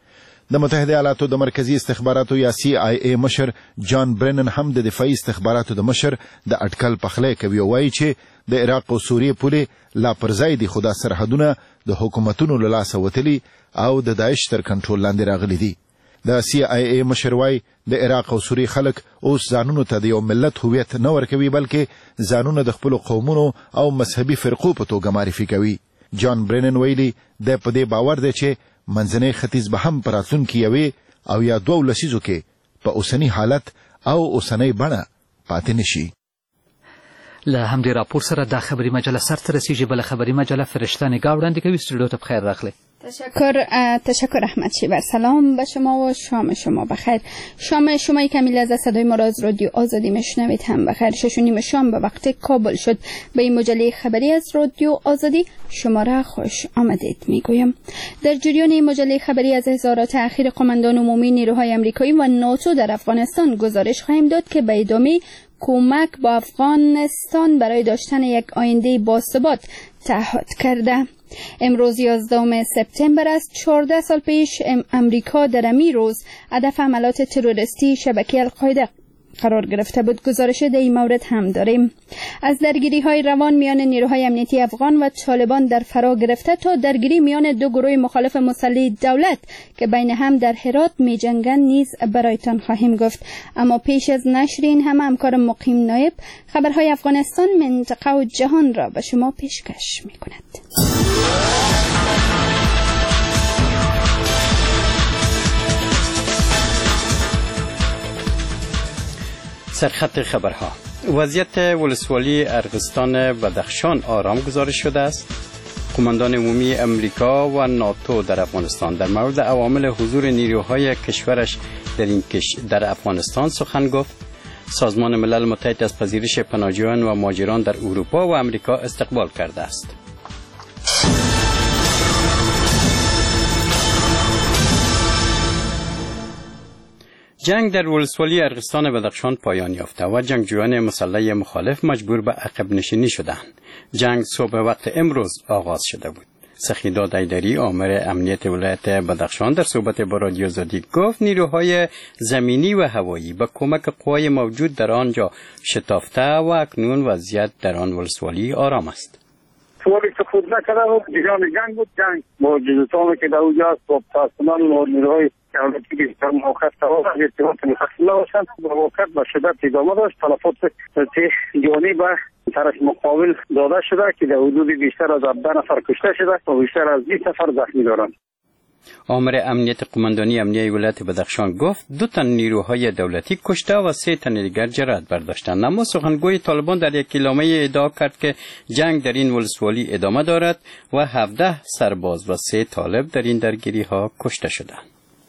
د متحده ایالاتو د مرکزی استخباراتو یا سی آی ای مشر جان برنن هم د دفاعي استخباراتو د مشر د اټکل پخلی کوي او وایي چې د عراق او سوریې پولې لا پرځای دي خو دا سرحدونه د حکومتونو له لاسه وتلي او د داعش تر کنټرول لاندې راغلي دي. د سی آی ای مشر وایي د عراق او سوریې خلک اوس ځانونو ته د یو ملت هویت نه ورکوي بلکې ځانونه د خپلو قومونو او مذهبي فرقو په توګه معرفي کوي. جان برنن ویلي د په دې باور دی چې منځنی ختیځ به هم په راتلونکي یوې او یا دوو لسیزو کې په اوسني حالت او اوسنۍ بڼه پاتې نشي. له همدې راپور سره دا خبری مجله سرته رسیږي. بله خبری مجله فرشته نگاه وړاندې کوي. استودیو ته بخیر راغلی. تشکر تشکر احمد شیبر. سلام به شما و شام شما بخیر. شام شما کمی از صدای ما را از رادیو آزادی میشنوید هم بخیر. شش و نیم شام به وقت کابل شد. به این مجله خبری از رادیو آزادی شما را خوش آمدید میگویم. در جریان این مجله خبری از اظهارات اخیر قماندان عمومی نیروهای آمریکایی و ناتو در افغانستان گزارش خواهیم داد که به ادامه کمک با افغانستان برای داشتن یک آینده باثبات تعهد کرده. امروز یازدهم سپتامبر است. چهارده سال پیش امریکا در امی روز هدف حملات تروریستی شبکه القاعده قرار گرفته بود. گزارش در این مورد هم داریم. از درگیری های روان میان نیروهای امنیتی افغان و طالبان در فرا گرفته تا درگیری میان دو گروه مخالف مسلح دولت که بین هم در هرات می جنگند نیز برایتان خواهیم گفت. اما پیش از نشر این همه همکار مقیم نایب خبرهای افغانستان، منطقه و جهان را به شما پیشکش می کند. سرخط خبرها. وضعیت ولسوالی ارغستان بدخشان آرام گزارش شده است. قماندان عمومی امریکا و ناتو در افغانستان در مورد عوامل حضور نیروهای کشورش در این کش در افغانستان سخن گفت. سازمان ملل متحد از پذیرش پناهجویان و مهاجران در اروپا و امریکا استقبال کرده است. جنگ در ولسوالی ارغستان بدخشان پایان یافته و جنگجویان مسلح مخالف مجبور به عقب نشینی شدند. جنگ صبح وقت امروز آغاز شده بود. سخیداد ایدری آمر امنیت ولایت بدخشان در صحبت با رادیو آزادی گفت نیروهای زمینی و هوایی با کمک قوای موجود در آنجا شتافته و اکنون وضعیت در آن ولسوالی آرام است. سوالی که خود نکرده بود جریان جنگ بود. جنگ با جزوتانی که در اونجا است با پاسداران و نیروهای دولتی که در موقعیت قرار ارتباط مفصل داشتند با موقعیت به شدت ادامه داشت. تلفات جانی به طرف مقابل داده شده که در حدود بیشتر از هفده نفر کشته شده و بیشتر از بیست نفر زخمی دارند. آمر امنیت قماندانی امنیه ولایت بدخشان گفت دو تن نیروهای دولتی کشته و سه تن دیگر جراحت برداشتند. اما سخنگوی طالبان در یک اعلامیه ادعا کرد که جنگ در این ولسوالی ادامه دارد و هفده سرباز و سه طالب در این درگیری ها کشته شدند.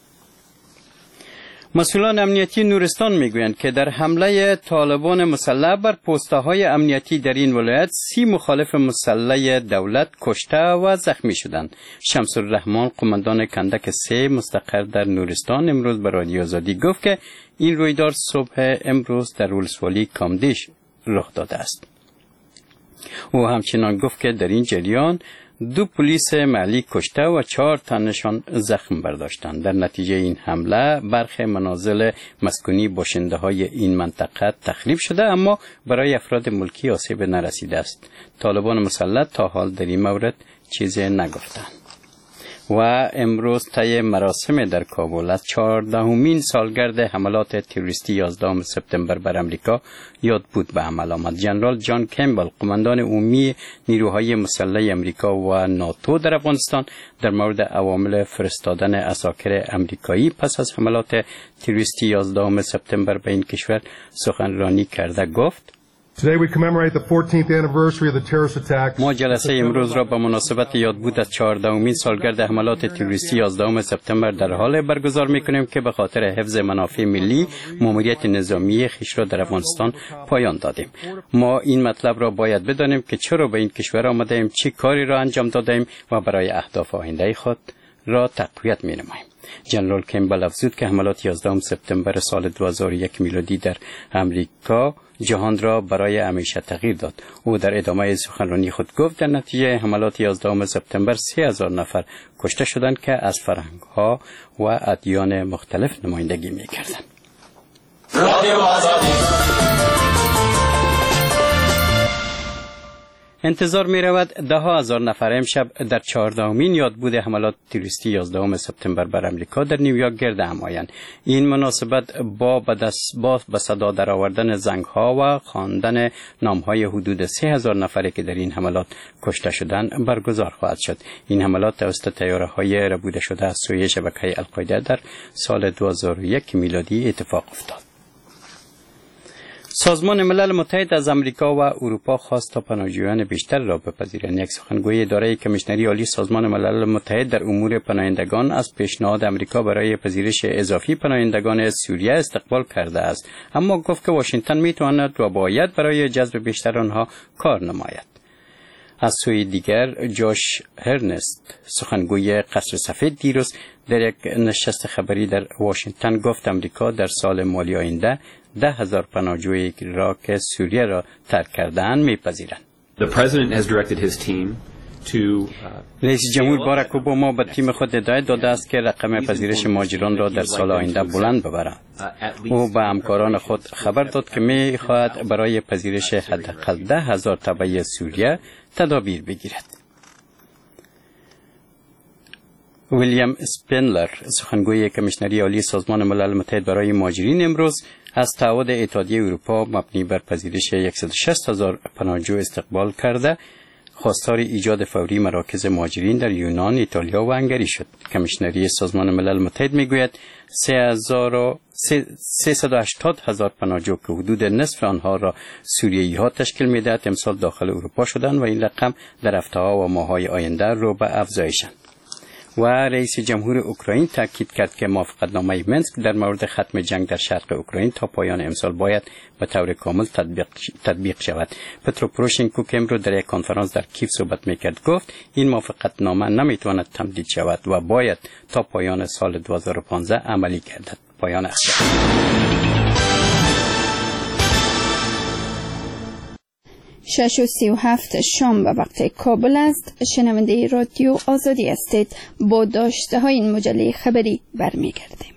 مسئولان امنیتی نورستان میگویند که در حمله طالبان مسلح بر پست‌های امنیتی در این ولایت سی مخالف مسلح دولت کشته و زخمی شدند. شمس الرحمن قماندان کندک سه مستقر در نورستان امروز به رادیو آزادی گفت که این رویداد صبح امروز در ولسوالی کامدیش رخ داده است. او همچنان گفت که در این جریان دو پلیس محلی کشته و چهار تنشان زخم برداشتند. در نتیجه این حمله برخی منازل مسکونی باشنده های این منطقه تخریب شده اما برای افراد ملکی آسیب نرسیده است. طالبان مسلح تا حال در این مورد چیزی نگفتند. و امروز طی مراسم در کابل از چهاردهمین سالگرد حملات تروریستی یازدهم سپتامبر بر امریکا یاد بود به عمل آمد. ژنرال جان کمبل قماندان عمومی نیروهای مسلح امریکا و ناتو در افغانستان در مورد عوامل فرستادن عساکر امریکایی پس از حملات تروریستی یازدهم سپتامبر به این کشور سخنرانی کرده گفت Today we commemorate the fourteenth anniversary of the terrorist attack. ما جلسه امروز را به مناسبت یادبود از چهاردهمین سالگرد حملات تروریستی یازدهم سپتامبر در حال برگزار می‌کنیم که به خاطر حفظ منافع ملی ماموریت نظامی خویش را در افغانستان پایان دادیم. ما این مطلب را باید بدانیم که چرا به این کشور آمدیم، چه کاری را انجام دادیم و برای اهداف آینده خود را تقویت می‌نماییم. جنرال کمبل افزود که حملات یازدهم سپتامبر سال دو هزار و یک میلادی در امریکا جهان را برای همیشه تغییر داد. او در ادامه سخنرانی خود گفت در نتیجه حملات یازدهم سپتامبر سه هزار نفر کشته شدند که از فرهنگ‌ها و ادیان مختلف نمایندگی می‌کردند. انتظار می رود ده ها هزار نفر امشب در چهاردهمین یادبود حملات تروریستی یازدهم سپتامبر بر امریکا در نیویورک گرد هم آیند. این مناسبت با به دست با به صدا درآوردن زنگ‌ها و خواندن نام‌های حدود سه هزار نفری که در این حملات کشته شدند برگزار خواهد شد. این حملات توسط طیاره‌های ربوده شده از سوی شبکه القاعده در سال دو هزار و یک میلادی اتفاق افتاد. سازمان ملل متحد از امریکا و اروپا خواست تا پناهجویان بیشتر را بپذیرند. یک سخنگوی اداره کمیشنری عالی سازمان ملل متحد در امور پناهندگان از پیشنهاد امریکا برای پذیرش اضافی پناهندگان سوریه استقبال کرده است، اما گفت که واشنگتن میتواند و باید برای جذب بیشتر آنها کار نماید. از سوی دیگر جوش هرنست سخنگوی قصر سفید دیروز در یک نشست خبری در واشنگتن گفت امریکا در سال مالی آینده ده هزار پناهجویی را که سوریه را ترک کرده‌اند می‌پذیرند. رئیس جمهور باراک اوباما به تیم خود هدایت داده است که رقم پذیرش مهاجران را در سال آینده بلند ببرد. او به همکاران خود خبر داد که می‌خواهد برای پذیرش حداقل ده هزار تبع سوریه تدابیر بگیرد. ویلیام اسپنلر سخنگوی کمیشنری عالی سازمان ملل متحد برای مهاجرین امروز از تعهد اتحادیه اروپا مبنی بر پذیرش صد و شصت هزار پناهجو استقبال کرده خواستار ایجاد فوری مراکز مهاجرین در یونان، ایتالیا و هنگری شد. کمیشنری سازمان ملل متحد میگوید سیصد و هشتاد هزار پناهجو که حدود نصف آنها را سوریایی ها تشکیل میدهد امسال داخل اروپا شدند و این رقم در هفته‌ها و ماه‌های آینده رو به افزایشند. و رئیس جمهور اوکراین تاکید کرد که موافقتنامه منسک در مورد ختم جنگ در شرق اوکراین تا پایان امسال باید به طور کامل تطبیق, تطبیق شود. پترو پوروشنکو که امروز در یک کنفرانس در کیف صحبت میکرد گفت این موافقتنامه نمیتواند تمدید شود و باید تا پایان سال دو هزار و پانزده عملی گردد. پایان اخبار. شش و سی و هفت شام به وقت کابل است. شنونده رادیو آزادی هستید. با داشته های این مجله خبری برمیگردیم.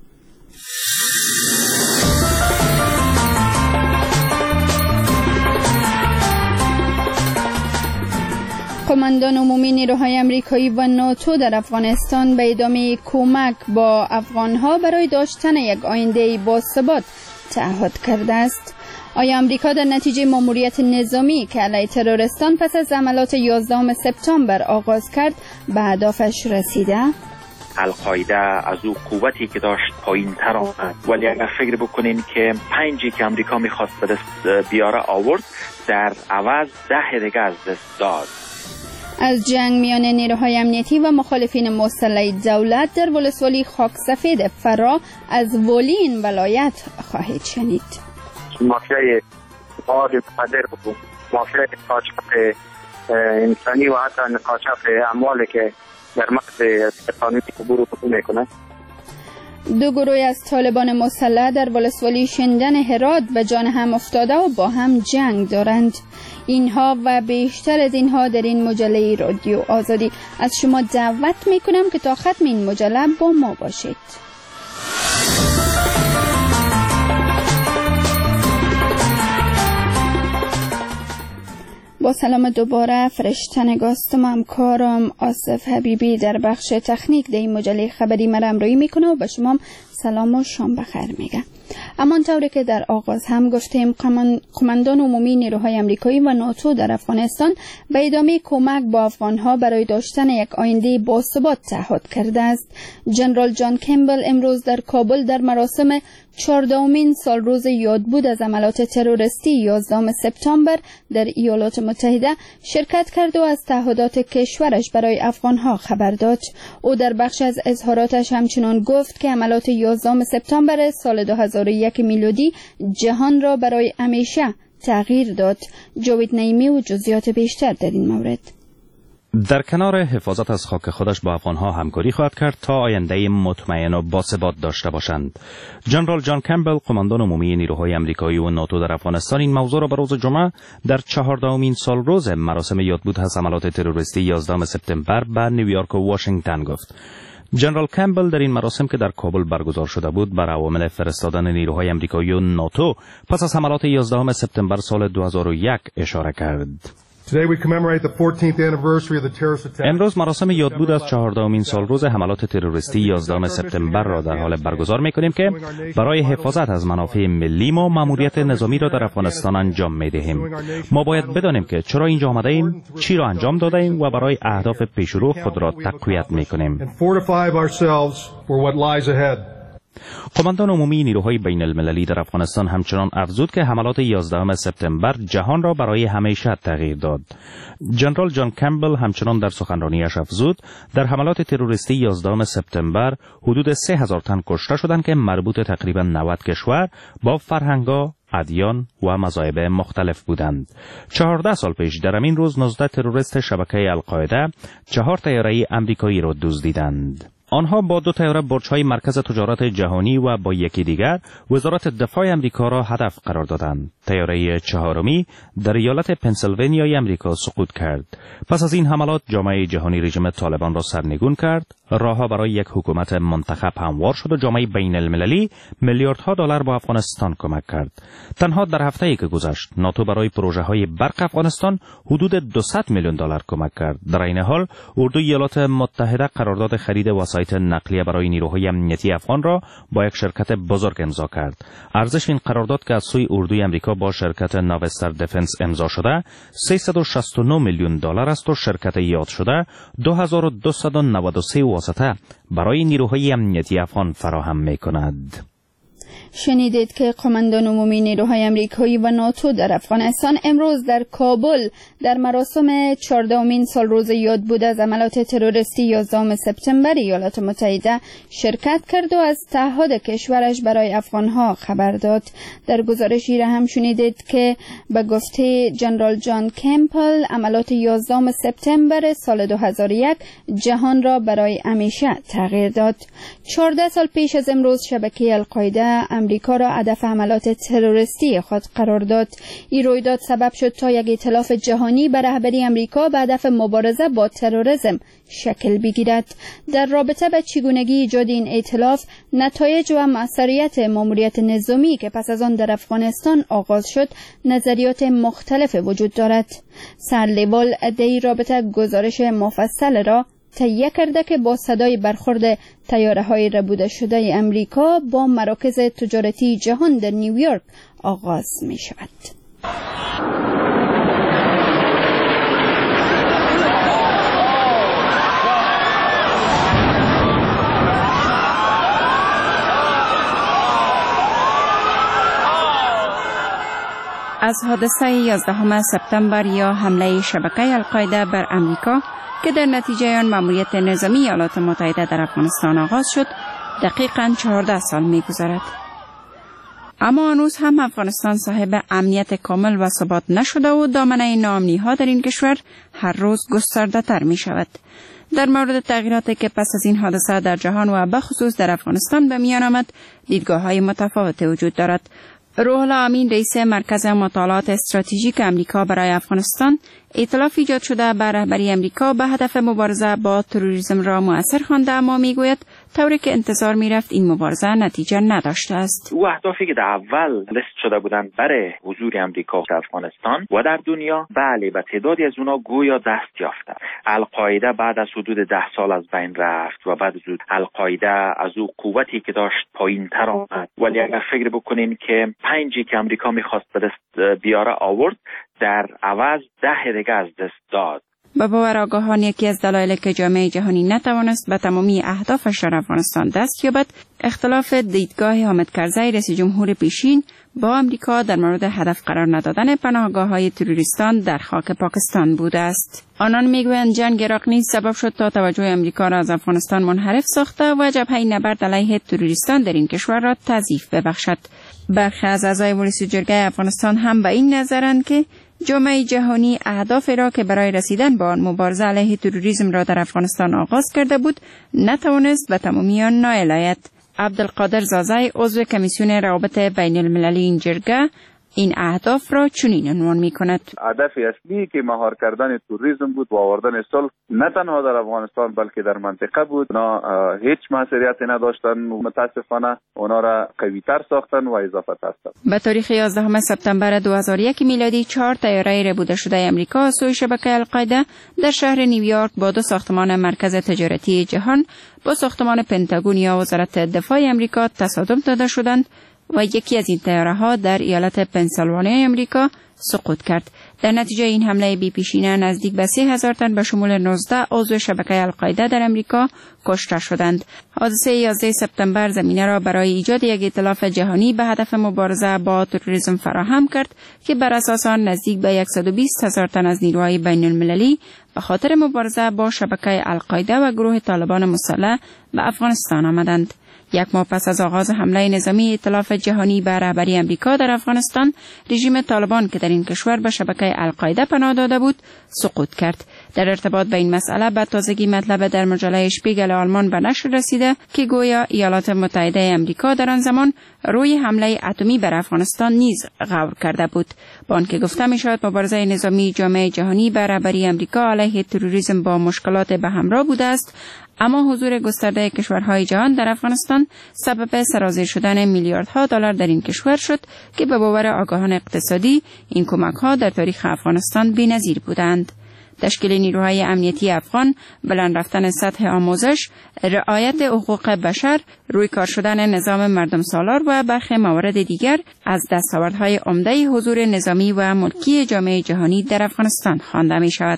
قماندان عمومی نیروهای آمریکایی و ناتو در افغانستان به ادامه کمک با افغانها برای داشتن یک آینده باثبات تعهد کرده است. آیا امریکا در نتیجه ماموریت نظامی که علیه ترورستان پس از حملات یازدهم سپتامبر آغاز کرد به هدفش رسیده؟ القاعده از او قوتی که داشت پایین تر آمد، ولی اگر فکر بکنین که پنجی که امریکا میخواست به دست بیاره آورد، در عوض ده دیگه از دست داد. از جنگ میان نیروهای امنیتی و مخالفین مسلح دولت در ولسوالی خاک سفید فرا از والی این ولایت خواهید شنید. مافیای مواد مخدر بود، مافیای قاچاق انسانی و حتی قاچاق اموالی که در مغز قانونی عبور و عبور میکنه. دو گروه از طالبان مسلح در ولسوالی شندن هرات به جان هم افتاده و با هم جنگ دارند. اینها و بیشتر از اینها در این مجله رادیو آزادی. از شما دعوت میکنم که تا ختم این مجله با ما باشید. با سلام دوباره، فرشتنگاستم همکارم آصف حبیبی در بخش تکنیک در این مجله خبری مرم روی میکنه و به شما سلام و شام بخیر میگه. اما طوری که در آغاز هم گفتیم، قماندان عمومی نیروهای آمریکایی و ناتو در افغانستان به ادامه کمک با افغانها برای داشتن یک آینده باثبات تعهد کرده است. جنرال جان کمبل امروز در کابل در مراسم چهاردهمین سالروز یادبود از حملات تروریستی یازدهم سپتامبر در ایالات متحده شرکت کرد و از تعهدات کشورش برای افغانها خبر داد. او در بخش از اظهاراتش همچنان گفت که حملات یازدهم سپتامبر سال دو هزار و یک میلادی جهان را برای همیشه تغییر داد. جاوید نعیمی و جزئیات بیشتر در این مورد. در کنار حفاظت از خاک خودش با افغانها همکاری خواهد کرد تا آینده مطمئن و باثبات داشته باشند. جنرال جان کمبل، قماندان عمومی نیروهای آمریکایی و ناتو در افغانستان، این موضوع را به روز جمعه در چهاردهمین سالروز مراسم یادبود از حملات تروریستی یازدهم سپتامبر به نیویورک و واشنگتن گفت. جنرال کمبل در این مراسم که در کابل برگزار شده بود بر عوامل فرستادن نیروهای آمریکایی و ناتو پس از حملات یازدهم سپتامبر سال دو هزار و یک اشاره کرد. امروز مراسم یادبود از چهاردهمین سالروز حملات تروریستی یازدهم سپتامبر را در حال برگزار می‌کنیم که برای حفاظت از منافع ملی ما مأموریت نظامی را در افغانستان انجام می‌دهیم. ما باید بدانیم که چرا اینجا آمده‌ایم، چی را انجام داده‌ایم و برای اهداف پیشرو خود را تقویت می‌کنیم. قماندان عمومی نیروهای بین المللی در افغانستان همچنان افزود که حملات یازدهم سپتامبر جهان را برای همیشه تغییر داد. جنرال جان کمبل همچنان در سخنرانیش افزود در حملات تروریستی یازدهم سپتامبر حدود سه هزار تن کشته شدند که مربوط تقریبا نود کشور با فرهنگ‌ها، ادیان و مذاهب مختلف بودند. چهارده سال پیش در همین روز نوزده تروریست شبکه القاعده چهار طیاره آمریکایی را دزدیدند. آنها با دو طیاره برج‌های مرکز تجارت جهانی و با یکی دیگر وزارت دفاع آمریکا را هدف قرار دادند. طیاره چهارمی در ایالت پنسیلوانیای آمریکا سقوط کرد. پس از این حملات جامعه جهانی رژیم طالبان را سرنگون کرد. راهها برای یک حکومت منتخب هموار شد و جامعه بین المللی میلیاردها دلار با افغانستان کمک کرد. تنها در هفته‌ای که گذشت ناتو برای پروژه‌های برق افغانستان حدود دویست میلیون دلار کمک کرد. در این حال اردوی ایالات متحده قرارداد خرید وسایط نقلیه برای نیروهای امنیتی افغان را با یک شرکت بزرگ امضا کرد. ارزش این قرارداد که از سوی اردوی آمریکا با شرکت ناوستر دفنس امضا شده سیصد و شصت و نه میلیون دلار است و شرکت یاد شده دو هزار و دویست و نود و سه واسطه برای نیروهای امنیتی افغان فراهم می‌کند. شنیدید که قماندان عمومی نیروهای آمریکایی و ناتو در افغانستان امروز در کابل در مراسم چهاردهمین سالروز یادبود از حملات تروریستی یازدهم سپتامبر ایالات متحده شرکت کرد و از تعهد کشورش برای افغانها خبر داد. در گزارشی را هم شنیدید که به گفته جنرال جان کمپل حملات یازدهم سپتامبر سال دو هزار و یک جهان را برای همیشه تغییر داد. چهارده سال پیش از امروز شبکه القاعده امریکا را هدف حملات تروریستی خود قرار داد. این رویداد سبب شد تا یک ائتلاف جهانی به رهبری امریکا به هدف مبارزه با تروریسم شکل بگیرد. در رابطه با چگونگی ایجاد این ائتلاف، نتایج و موثریت ماموریت نظامی که پس از آن در افغانستان آغاز شد، نظریات مختلف وجود دارد. سرلیوال در این رابطه گزارش مفصل را تهیه کرده که با صدای برخورد طیاره‌های ربوده شده امریکا با مراکز تجارتی جهان در نیویورک آغاز می شود. از حادثه یازدهم سپتامبر یا حمله شبکه القاعده بر امریکا که در نتیجه آن مأموریت نظامی ایالات متحده در افغانستان آغاز شد، دقیقاً چهارده سال می‌گذرد. اما هنوز هم افغانستان صاحب امنیت کامل و ثبات نشده و دامنه ناامنی‌ها در این کشور هر روز گسترده‌تر می‌شود. در مورد تغییراتی که پس از این حادثه در جهان و به خصوص در افغانستان به میان آمد، دیدگاه‌های متفاوتی وجود دارد. روح الله امین، رئیس مرکز مطالعات استراتژیک امریکا برای افغانستان، ائتلاف ایجاد شده به رهبری امریکا به هدف مبارزه با تروریسم را مؤثر خوانده، اما میگوید طوری که انتظار میرفت این مبارزه نتیجه نداشته است. او اهدافی که در اول لیست شده بودند برای حضور امریکا در افغانستان و در دنیا، بله، و تعدادی از اونا گویا دست یافته. القاعده بعد از حدود ده سال از بین رفت و بعد از القاعده از او قوتی که داشت پایین تر آمد. ولی اگر فکر بکنین که پنجی که امریکا میخواست به دست بیاره آورد، در عوض ده دیگه از دست داد. به باور آگاهان یکی از دلایل که جامعه جهانی نتوانست به تمامی اهدافش در افغانستان دست یابد، اختلاف دیدگاه حامد کرزی رئیس جمهور پیشین با امریکا در مورد هدف قرار ندادن پناهگاه‌های تروریستان در خاک پاکستان بوده است. آنان میگویند جنگ عراق نیز سبب شد تا توجه امریکا را از افغانستان منحرف ساخته و جبهه نبرد علیه تروریستان در این کشور را تضعیف ببخشد. برخی از اعضای مجلس جرگه افغانستان هم به این نظرند که جامعه جهانی اهدافی را که برای رسیدن به آن مبارزه علیه تروریسم را در افغانستان آغاز کرده بود نتوانست به تمامی آن نائل آید. عبدالقادر زازای عضو کمیسیون روابط بین المللی این جرگه این اهداف را چنین عنوان می کند. هدف اصلی که مهار کردن توریسم بود و آوردن صلح نه تنها در افغانستان بلکه در منطقه بود. اونا هیچ مسئولیتی نداشتن، متاسفانه اونا را قوی‌تر ساختن و اضافه ساختن. به تاریخ یازدهم سپتامبر دو هزار و یک میلادی چهار طیاره ربوده شده امریکا از سوی شبکه القاعده در شهر نیویورک با دو ساختمان مرکز تجارتی جهان با ساختمان پنتاگون یا وزارت دفاع امریکا تصادم داده شدند و یکی از این طیاره ها در ایالت پنسیلوانیا امریکا سقوط کرد. در نتیجه این حمله بی پیشینه نزدیک به سه هزار تن به شمول نوزده عضو شبکه القاعده در امریکا کشته شدند. حادثه یازده سپتامبر زمینه را برای ایجاد یک ائتلاف جهانی به هدف مبارزه با تروریسم فراهم کرد که بر اساس آن نزدیک به صد و بیست هزار تن از نیروهای بین المللی به خاطر مبارزه با شبکه القاعده و گروه طالبان مسلح به افغانستان آمدند. یک ماه پس از آغاز حمله نظامی ائتلاف جهانی به رهبری امریکا در افغانستان، رژیم طالبان که در این کشور به شبکه القاعده پناه داده بود، سقوط کرد. در ارتباط به این مسئله به تازگی مطلب در مجله شپیگل آلمان به نشر رسیده که گویا ایالات متحده امریکا در آن زمان روی حمله اتمی بر افغانستان نیز غور کرده بود. با آنکه گفته می شود مبارزه نظامی جامعه جهانی به رهبری امریکا علیه تروریسم با مشکلات به همراه بوده است، اما حضور گسترده کشورهای جهان در افغانستان سبب سرازیر شدن میلیاردها دلار در این کشور شد که به باور آگاهان اقتصادی این کمک‌ها در تاریخ افغانستان بی‌نظیر بودند. تشکیل نیروهای امنیتی افغان، بلند رفتن سطح آموزش، رعایت حقوق بشر، روی کار شدن نظام مردم سالار و برخی موارد دیگر از دستاوردهای عمده حضور نظامی و ملکی جامعه جهانی در افغانستان خوانده می شود.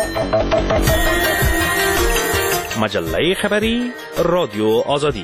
مجله خبری رادیو آزادی.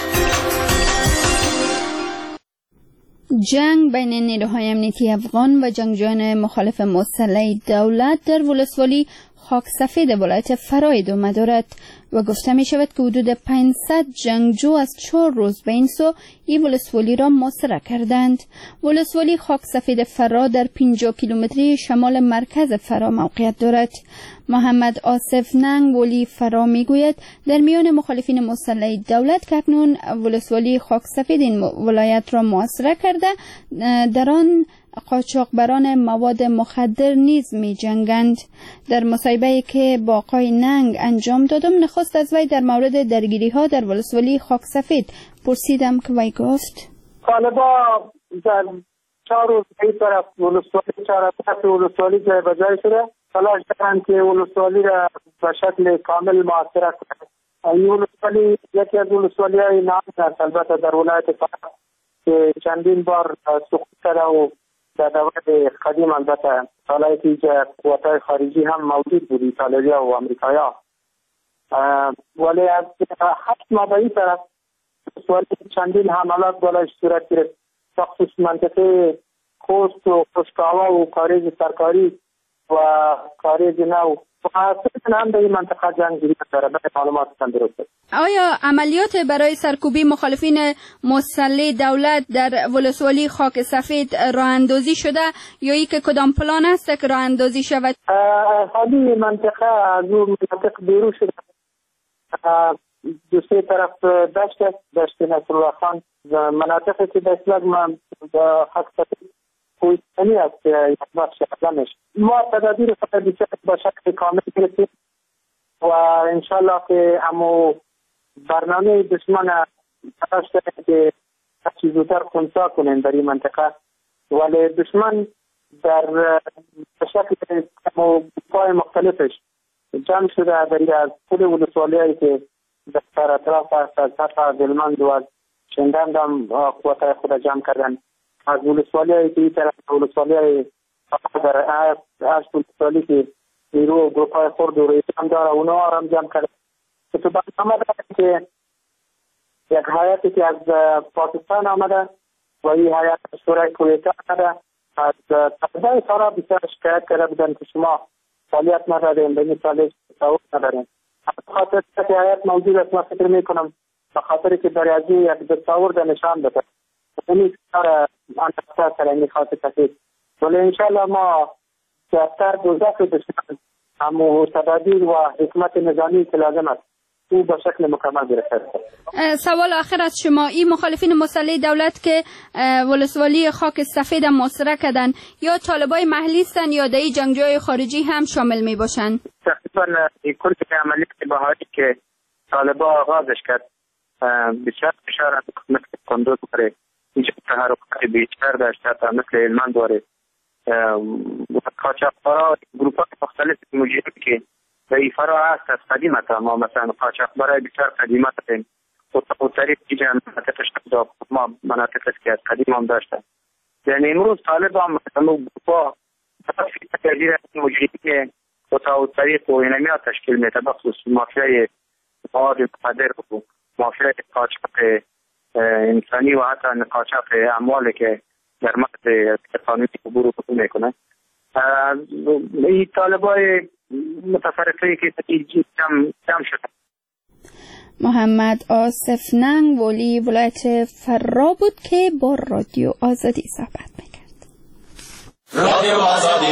جنگ بین نیروهای امنیتی افغان و جنگجویان مخالف مسلح دولت در ولسوالی خاک سفید ولایت فرا ادامه دارد و گفته می شود که حدود پانصد جنگجو از چهار روز به این سو این ولسوالی را محاصره کردند. ولسوالی خاک سفید فرا در پنجاه کیلومتری شمال مرکز فرا موقعیت دارد. محمد آصف ننگ ولی فرا می گوید در میان مخالفین مسلح دولت که اکنون ولسوالی خاک سفید این ولایت را محاصره کرده، در آن قاچاقبران مواد مخدر نیز می جنگند. در مصاحبه‌ای که با آقای ننگ انجام دادم نخست از وی در مورد درگیری ها در ولسوالی خاک سفید پرسیدم که وی گفت طالبا در چهار روز به طرف ولسوالی چهار طرف ولسوالی جای بجای شده، تلاش دارند که ولسوالی را به شکل کامل محاصره کنند. این ولسوالی یکی از ولسوالی های نام است البته در ولایت فرا که چندین بار سقوط کرده و در دوران قدیم البته سالهایی که قوت‌های خارجی هم موجود بود، ایتالیا و امریکایا، ولی از هشت ماه به این طرف چندین حملات بالایش صورت گرفت، خصوص منطقه خوست و خوشکاوا و کاریز سرکاری و کاریز نو و هم به این منطقه جنگ جریان داره. به معلومات درسته. آیا عملیات برای سرکوبی مخالفین مسلح دولت در ولسوالی خاک سفید راه اندازی شده یا ای که کدام پلان است که راه اندازی شود؟ حالی منطقه از اون منطقه بیرون شده، دو سه طرف دشت است، دشت نصرالله خان، مناطقی که به اصلاح من خاک سفید کوهستانی است یک بخش اقلامش. ما تدابیر خود بسیار با شکل کامل گرفتیم و انشالله که همو برنامه دشمن تلاش داریم که هرچی زودتر خنثی کنیم در این منطقه، ولی دشمن در شکل همو پای مختلفش جمع شده در از کل ولسوالی هایی که در اطراف است، از حتی دلمند و از شندند هم قوتهای خود جمع کردن. از ولسوالی هایی که این طرف ولسوالی های در هر ولسوالی که نیرو و گروپ های خورد و ریتم داره اونا هم جمع کرده. که تو برنامه داره که یک حیاتی که از پاکستان آمده و این حیات شورای کویتا آمده از طبعه سارا بسیار شکایت کرده بودن که شما فعالیت نداریم، به این سالش تصور نداریم. از خاطر که حیات موجود است ما فکر میکنم به خاطر که در ازی یک تصور در نشان بده این کار انتقاد سر این خاطر کسی. ولی انشاءالله ما سیاست دوزخ بسیار اما تدابیر و حکمت نظامی که لازم است او به شکل مکمل گرفته. سوال آخر از شما، این مخالفین مسلح دولت که ولسوالی خاک سفید محاصره کردن یا طالبای محلی هستند یا دایی جنگجوی خارجی هم شامل می باشند؟ تقریبا کل عملیات بهایی که طالبا آغازش کرد بسیار فشار از حکومت کندوز داره، اینجا تحرکات بیشتر داشته تا مثل هلمند داره. قاچاقبرا گروپ‌های مختلف موجودی که به ایفرا هست از قدیمت، ما مثلا قاچاقبرای بسیار قدیمت هستیم و طریق دیگه مناطقش ما مناطق است که از قدیم هم داشتن. یعنی امروز طالب هم گروپ‌ها تفصیل تغییر موجودی که و تا طریق و اینمیات تشکیل میده، بخصوص مافیای مواد مخدر و مافیای قاچاق انسانی و حتی قاچاق اموال که در مورد قانونی عبور و عبور میکنه. این طالبای متفرقه که کم کم شده. محمد آصف ننگ ولی ولایت فرا بود که با رادیو آزادی صحبت میکرد. رادیو آزادی.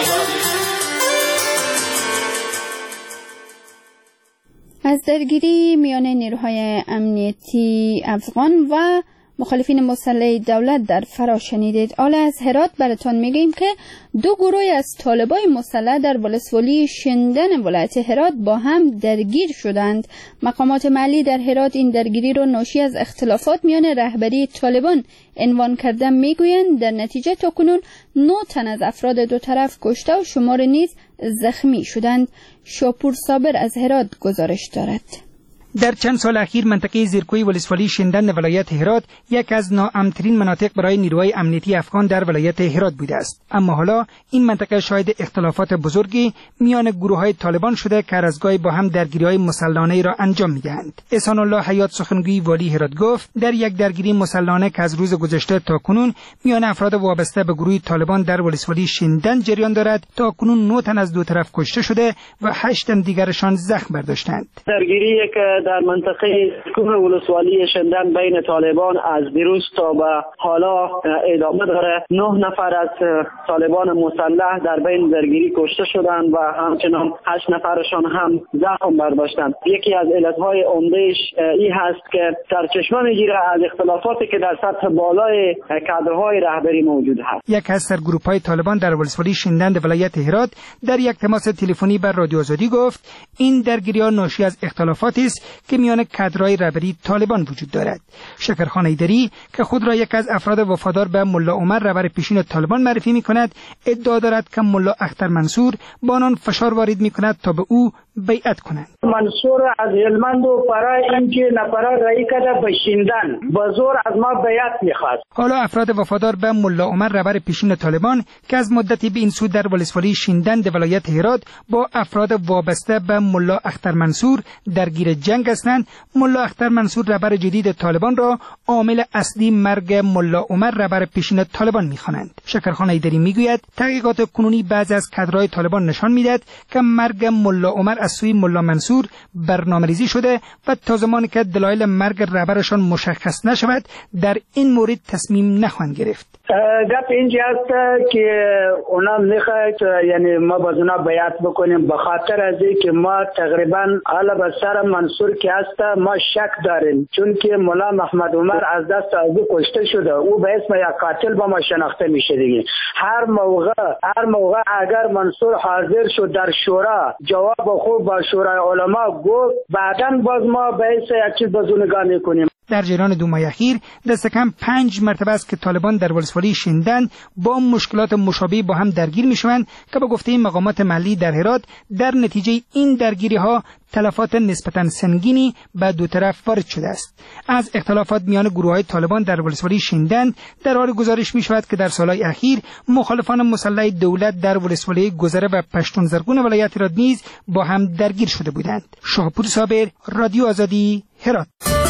از درگیری میان نیروهای امنیتی افغان و مخالفین مسلح دولت در فرا شنیدید. حالا از هرات براتون میگیم که دو گروه از طالبای مسلح در ولسوالی شندن ولایت هرات با هم درگیر شدند. مقامات محلی در هرات این درگیری را ناشی از اختلافات میان رهبری طالبان عنوان کردن میگویند. در نتیجه تاکنون نه تن از افراد دو طرف کشته و شمار نیز زخمی شدند. شاپور صابر از هرات گزارش دارد. در چند سال اخیر منطقه زیرکوی ولسوالی شندن ولایت هرات یک از ناامن‌ترین مناطق برای نیروهای امنیتی افغان در ولایت هرات بوده است. اما حالا این منطقه شاهد اختلافات بزرگی میان گروه‌های طالبان شده که هر از گاهی با هم درگیری‌های مسلحانه را انجام می‌دهند. احسان الله حیات سخنگوی والی هرات گفت در یک درگیری مسلحانه که از روز گذشته تا کنون میان افراد وابسته به گروه طالبان در ولسوالی شندن جریان دارد، تا کنون نه تن از دو طرف کشته شده و هشت تن دیگرشان زخم برداشتند. درگیری که در منطقه کوه ولسوالی شندن بین طالبان از دیروز تا به حالا ادامه داره. نه نفر از طالبان مسلح در بین درگیری کشته شدند و همچنان هشت نفرشان هم زخم برداشتند. یکی از علتهای عمده‌اش این هست که سرچشمه میگیره از اختلافاتی که در سطح بالای کادرهای رهبری موجود هست. یک از سرگروپ‌های طالبان در ولسوالی شندن ولایت هرات در یک تماس تلفنی بر رادیو آزادی گفت این درگیری‌ها ناشی از اختلافاتی است که میان کادرهای رهبری طالبان وجود دارد. شکرخان ایدری که خود را یک از افراد وفادار به ملا عمر رهبر پیشین طالبان معرفی می‌کند، ادعا دارد که ملا اختر منصور با آنان فشار وارد می‌کند تا به او بیعت کنند. منصور از هلمند و برای اینکه نفرات رای کرده به شندن به زور از ما بیعت می‌خواست. حالا افراد وفادار به ملا عمر رهبر پیشین طالبان که از مدتی به این سو در ولسوالی شندن ولایت هرات با افراد وابسته به ملا اختر منصور درگیر جنگ هستند، ملا اختر منصور رهبر جدید طالبان را عامل اصلی مرگ ملا عمر رهبر پیشین طالبان می‌خوانند. شکرخان ایدری میگوید تحقیقات کنونی بعضی از کادرهای طالبان نشان می‌دهد که مرگ ملا عمر از سوی ملا منصور برنامه‌ریزی شده و تا زمانی که دلایل مرگ رهبرشان مشخص نشود در این مورد تصمیم نخواهند گرفت. گپ اینجا است که اونا میخواهد یعنی ما با اونا بیعت بکنیم به خاطر از اینکه ما تقریبا حالا به سر منصور که هست ما شک داریم، چون که مولا محمد عمر از دست از او کشته شده، او به اسم یک قاتل با ما شناخته میشه دیگه. هر موقع هر موقع اگر منصور حاضر شد در شورا جواب خوب با شورای علما گفت، بعداً باز ما به اسم یک چیز بازو نگاه میکنیم. در جریان دو ماه اخیر دست کم پنج مرتبه است که طالبان در ولسوالی شندن با مشکلات مشابه با هم درگیر میشوند که به گفته مقامات محلی در هرات در نتیجه این درگیری ها تلفات نسبتاً سنگینی به دو طرف وارد شده است. از اختلافات میان گروه‌های طالبان در ولسوالی شندن در حال گزارش می‌شود که در سالهای اخیر مخالفان مسلح دولت در ولسوالی گذره و پشتون زرگون ولایت هرات نیز با هم درگیر شده بودند. شاپور صابر، رادیو آزادی، هرات.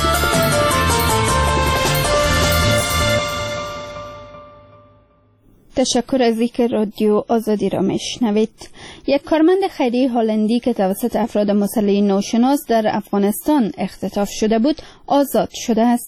تشکر از اینکه رادیو آزادی را میشنوید. یک کارمند خیریه هلندی که توسط افراد مسلح ناشناس در افغانستان اختطاف شده بود آزاد شده است.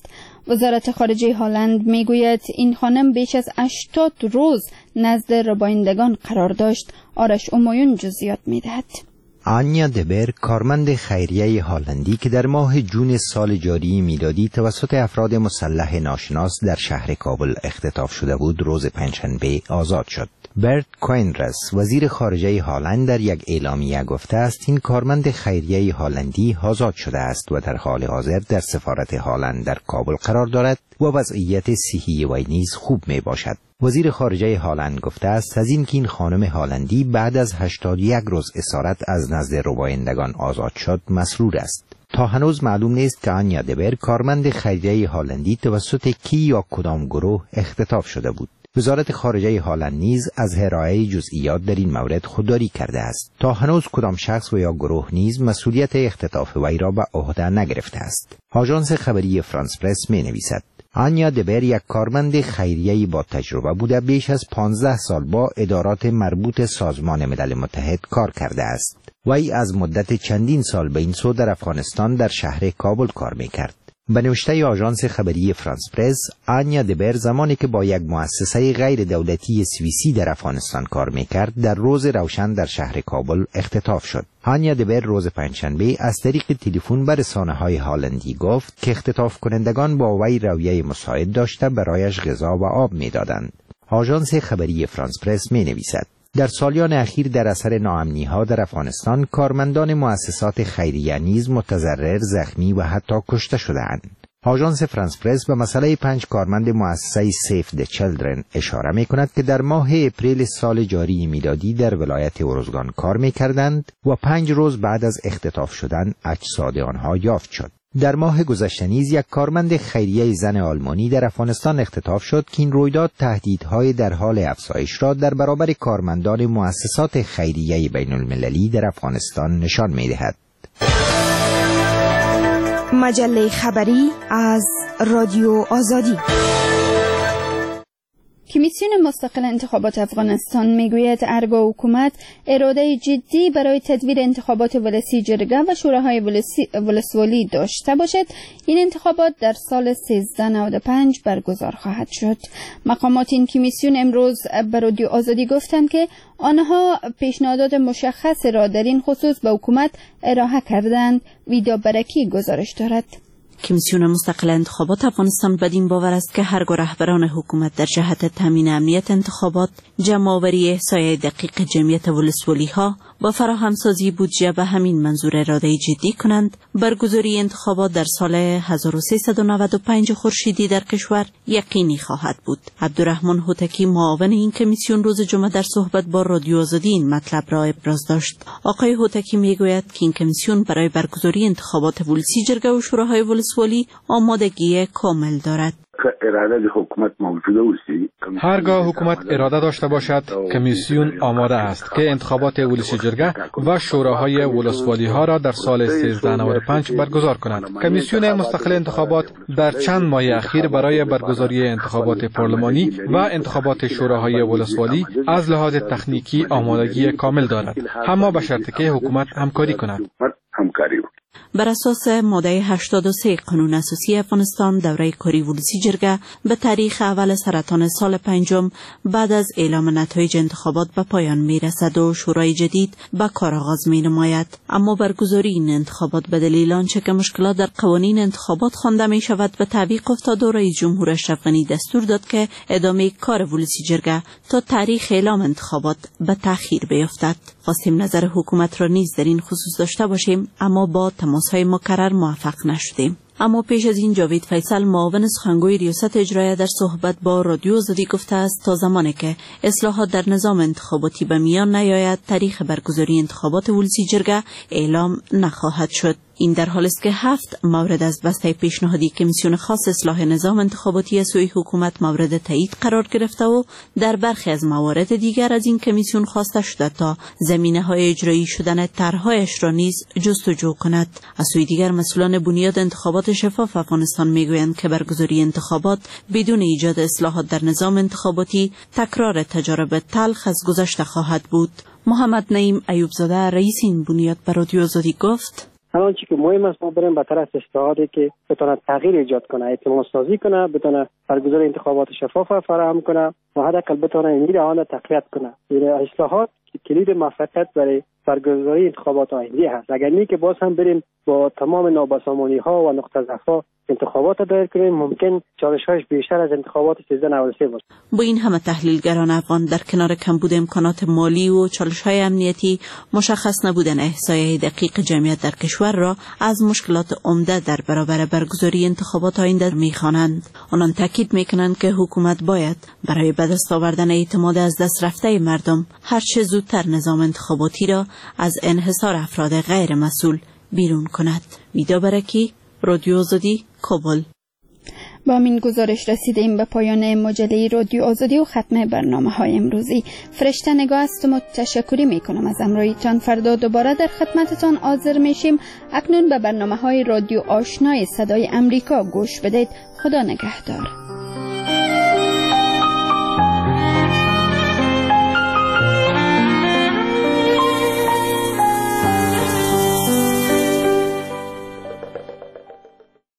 وزارت خارجه هلند میگوید این خانم بیش از هشتاد روز نزد ربایندگان قرار داشت. آرش امایون جزئیات میدهد. آنیا دبر، کارمند خیریه هلندی که در ماه جون سال جاری میلادی توسط افراد مسلح ناشناس در شهر کابل اختطاف شده بود، روز پنجشنبه آزاد شد. برت کوینرس، وزیر خارجه هلند، در یک اعلامیه گفته است این کارمند خیریه هلندی آزاد شده است و در حال حاضر در سفارت هلند در کابل قرار دارد و وضعیت صحی وی نیز خوب می باشد. وزیر خارجه هلند گفته است از اینکه این خانم هلندی بعد از هشتاد و یک روز اسارت از نزد ربایندگان آزاد شد مسرور است. تا هنوز معلوم نیست که آنیا دبر، کارمند خیریه هلندی، توسط کی یا کدام گروه اختطاف شده بود. وزارت خارجه هلند نیز از ارائه جزئیات در این مورد خودداری کرده است. تا هنوز کدام شخص و یا گروه نیز مسئولیت اختطاف وی را به عهده نگرفته است. آژانس خبری فرانس پرس می نویسد آنیا دبر یک کارمند خیریه با تجربه بوده بیش از پانزده سال با ادارات مربوط سازمان ملل متحد کار کرده است. وی از مدت چندین سال به این سو در افغانستان در شهر کابل کار می کرد. به نوشته آژانس خبری فرانس پرس، آنیا دبر زمانی که با یک مؤسسه غیر دولتی سوئیسی در افغانستان کار میکرد در روز روشن در شهر کابل اختطاف شد. آنیا دبر روز پنجشنبه از طریق تلفن به رسانه‌های هلندی گفت که اختطاف کنندگان با وی رویه مساعد داشته برایش غذا و آب میدادند. آژانس خبری فرانس پرس می نویسد در سالیان اخیر در اثر ناامنی‌ها در افغانستان کارمندان مؤسسات خیریه نیز متضرر، زخمی و حتی کشته شده‌اند. آژانس فرانس پرس به مسئله پنج کارمند مؤسسه سیف د چیلدرن اشاره می‌کند که در ماه اپریل سال جاری میلادی در ولایت اروزگان کار می‌کردند و پنج روز بعد از اختطاف شدن اجساد آنها یافت شد. در ماه گذشته نیز یک کارمند خیریه زن آلمانی در افغانستان اختطاف شد که این رویداد تهدیدهای در حال افزایش را در برابر کارمندان مؤسسات خیریه بین المللی در افغانستان نشان می‌دهد. مجله خبری از رادیو آزادی. کمیسیون مستقل انتخابات افغانستان میگوید هرگاه حکومت اراده جدی برای تدویر انتخابات ولسی جرگه و شوراهای ولسوالی داشته باشد، این انتخابات در سال سیزده نود و پنج برگزار خواهد شد. مقامات این کمیسیون امروز به رادیو آزادی گفتند که آنها پیشنهادات مشخص را در این خصوص به حکومت ارائه کردند. ویدا برکی گزارش دارد. کمیسیون مستقل انتخابات افغانستان بدین باور است که هرگاه رهبران حکومت در جهت تامین امنیت انتخابات، جمع‌آوری احصای دقیق جمعیت ولسوالی ها و فراهمسازی بودجه به همین منظور اراده جدی کنند، برگزاری انتخابات در سال هزار و سیصد و نود و پنج خورشیدی در کشور یقینی خواهد بود. عبدالرحمن هوتکی، معاون این کمیسیون، روز جمعه در صحبت با رادیو آزادی این مطلب را ابراز داشت. آقای هوتکی میگوید که این کمیسیون برای برگزاری انتخابات ولسی جرگه و شوراهای ولسوالی آمادگی کامل دارد. اراده حکومت موجوده اوسی، هرگاه حکومت اراده داشته باشد، کمیسیون آماده است که انتخابات ولسی جرگه و شوراهای ولسوالی ها را در سال سیزده نود و پنج برگزار کند. کمیسیون مستقل انتخابات در چند ماه اخیر برای برگزاری انتخابات پارلمانی و انتخابات شوراهای ولسوالی از لحاظ تکنیکی آمادگی کامل دارد، اما به شرطی که حکومت همکاری کند. همکاری بر اساس ماده هشتاد و سه قانون اساسی افغانستان، دوره کاری ولسی جرگه به تاریخ اول سرطان سال پنجم بعد از اعلام نتایج انتخابات به پایان می رسد و شورای جدید به کار آغاز می نماید. اما برگزاری این انتخابات به دلیل آنچه که مشکلات در قوانین انتخابات خوانده می شود به تعویق افتاد و رئیس جمهور اشرف غنی دستور داد که ادامه کار ولسی جرگه تا تاریخ اعلام انتخابات به تأخیر بیفتد. خواستیم نظر حکومت را نیز در این خصوص داشته باشیم، اما با تماس‌های مکرر موفق نشدیم. اما پیش از این جاوید فیصل، معاون سخنگوی ریاست اجرایه، در صحبت با رادیو آزادی گفته است تا زمانی که اصلاحات در نظام انتخاباتی به میان نیاید، تاریخ برگزاری انتخابات ولسی جرگه اعلام نخواهد شد. این در حالی است که هفت مورد از بسته پیشنهادی کمیسیون خاص اصلاح نظام انتخاباتی سوی حکومت مورد تایید قرار گرفته و در برخی از موارد دیگر از این کمیسیون خواسته شده تا زمینه‌های اجرایی شدن طرح‌هایش را نیز جستجو کند. از سوی دیگر مسئولان بنیاد انتخابات شفاف افغانستان میگویند که برگزاری انتخابات بدون ایجاد اصلاحات در نظام انتخاباتی تکرار تجارب تلخ از گذشته خواهد بود. محمد نعیم ایوبزاده، رئیس این بنیاد، به رادیو آزادی گفت: الان چی که مهم است ما بریم به طرف اصلاحاتی که بتونه تغییر ایجاد کنه، اعتماد سازی کنه، بتونه برگزاری انتخابات شفاف فراهم کنه و حداقل بتونه امید آن تقویت کنه. این اصلاحات کلید موفقیت برای برگزاری انتخابات آینده هست. اگر نه که باز هم بریم با تمام نابسامانی ها و نقطه ضعف ها انتخابات دایر کنیم، ممکن چالش‌هاش بیشتر از انتخابات سیزده نود و سه باشه. با این همه تحلیلگران افغان در کنار کمبود امکانات مالی و چالش‌های امنیتی، مشخص نبودن احصایه دقیق جمعیت در کشور را از مشکلات عمده در برابر برگزاری انتخابات آینده می‌خوانند. آنان تاکید می‌کنند که حکومت باید برای به دست آوردن اعتماد از دست رفته مردم هر چه زودتر نظام انتخاباتی را از انحصار افراد غیر مسئول بیرون کند. ویدا برکی، رادیو آزادی، کابل. با این گزارش رسیدیم به پایان مجله رادیو آزادی و ختم برنامه های امروزی. فرشته نگاه هستم و تشکری می کنم از همراهیتان. فردا دوباره در خدمتتان حاضر میشیم. اکنون به برنامه های رادیو آشنای صدای امریکا گوش بدید. خدا نگهدار.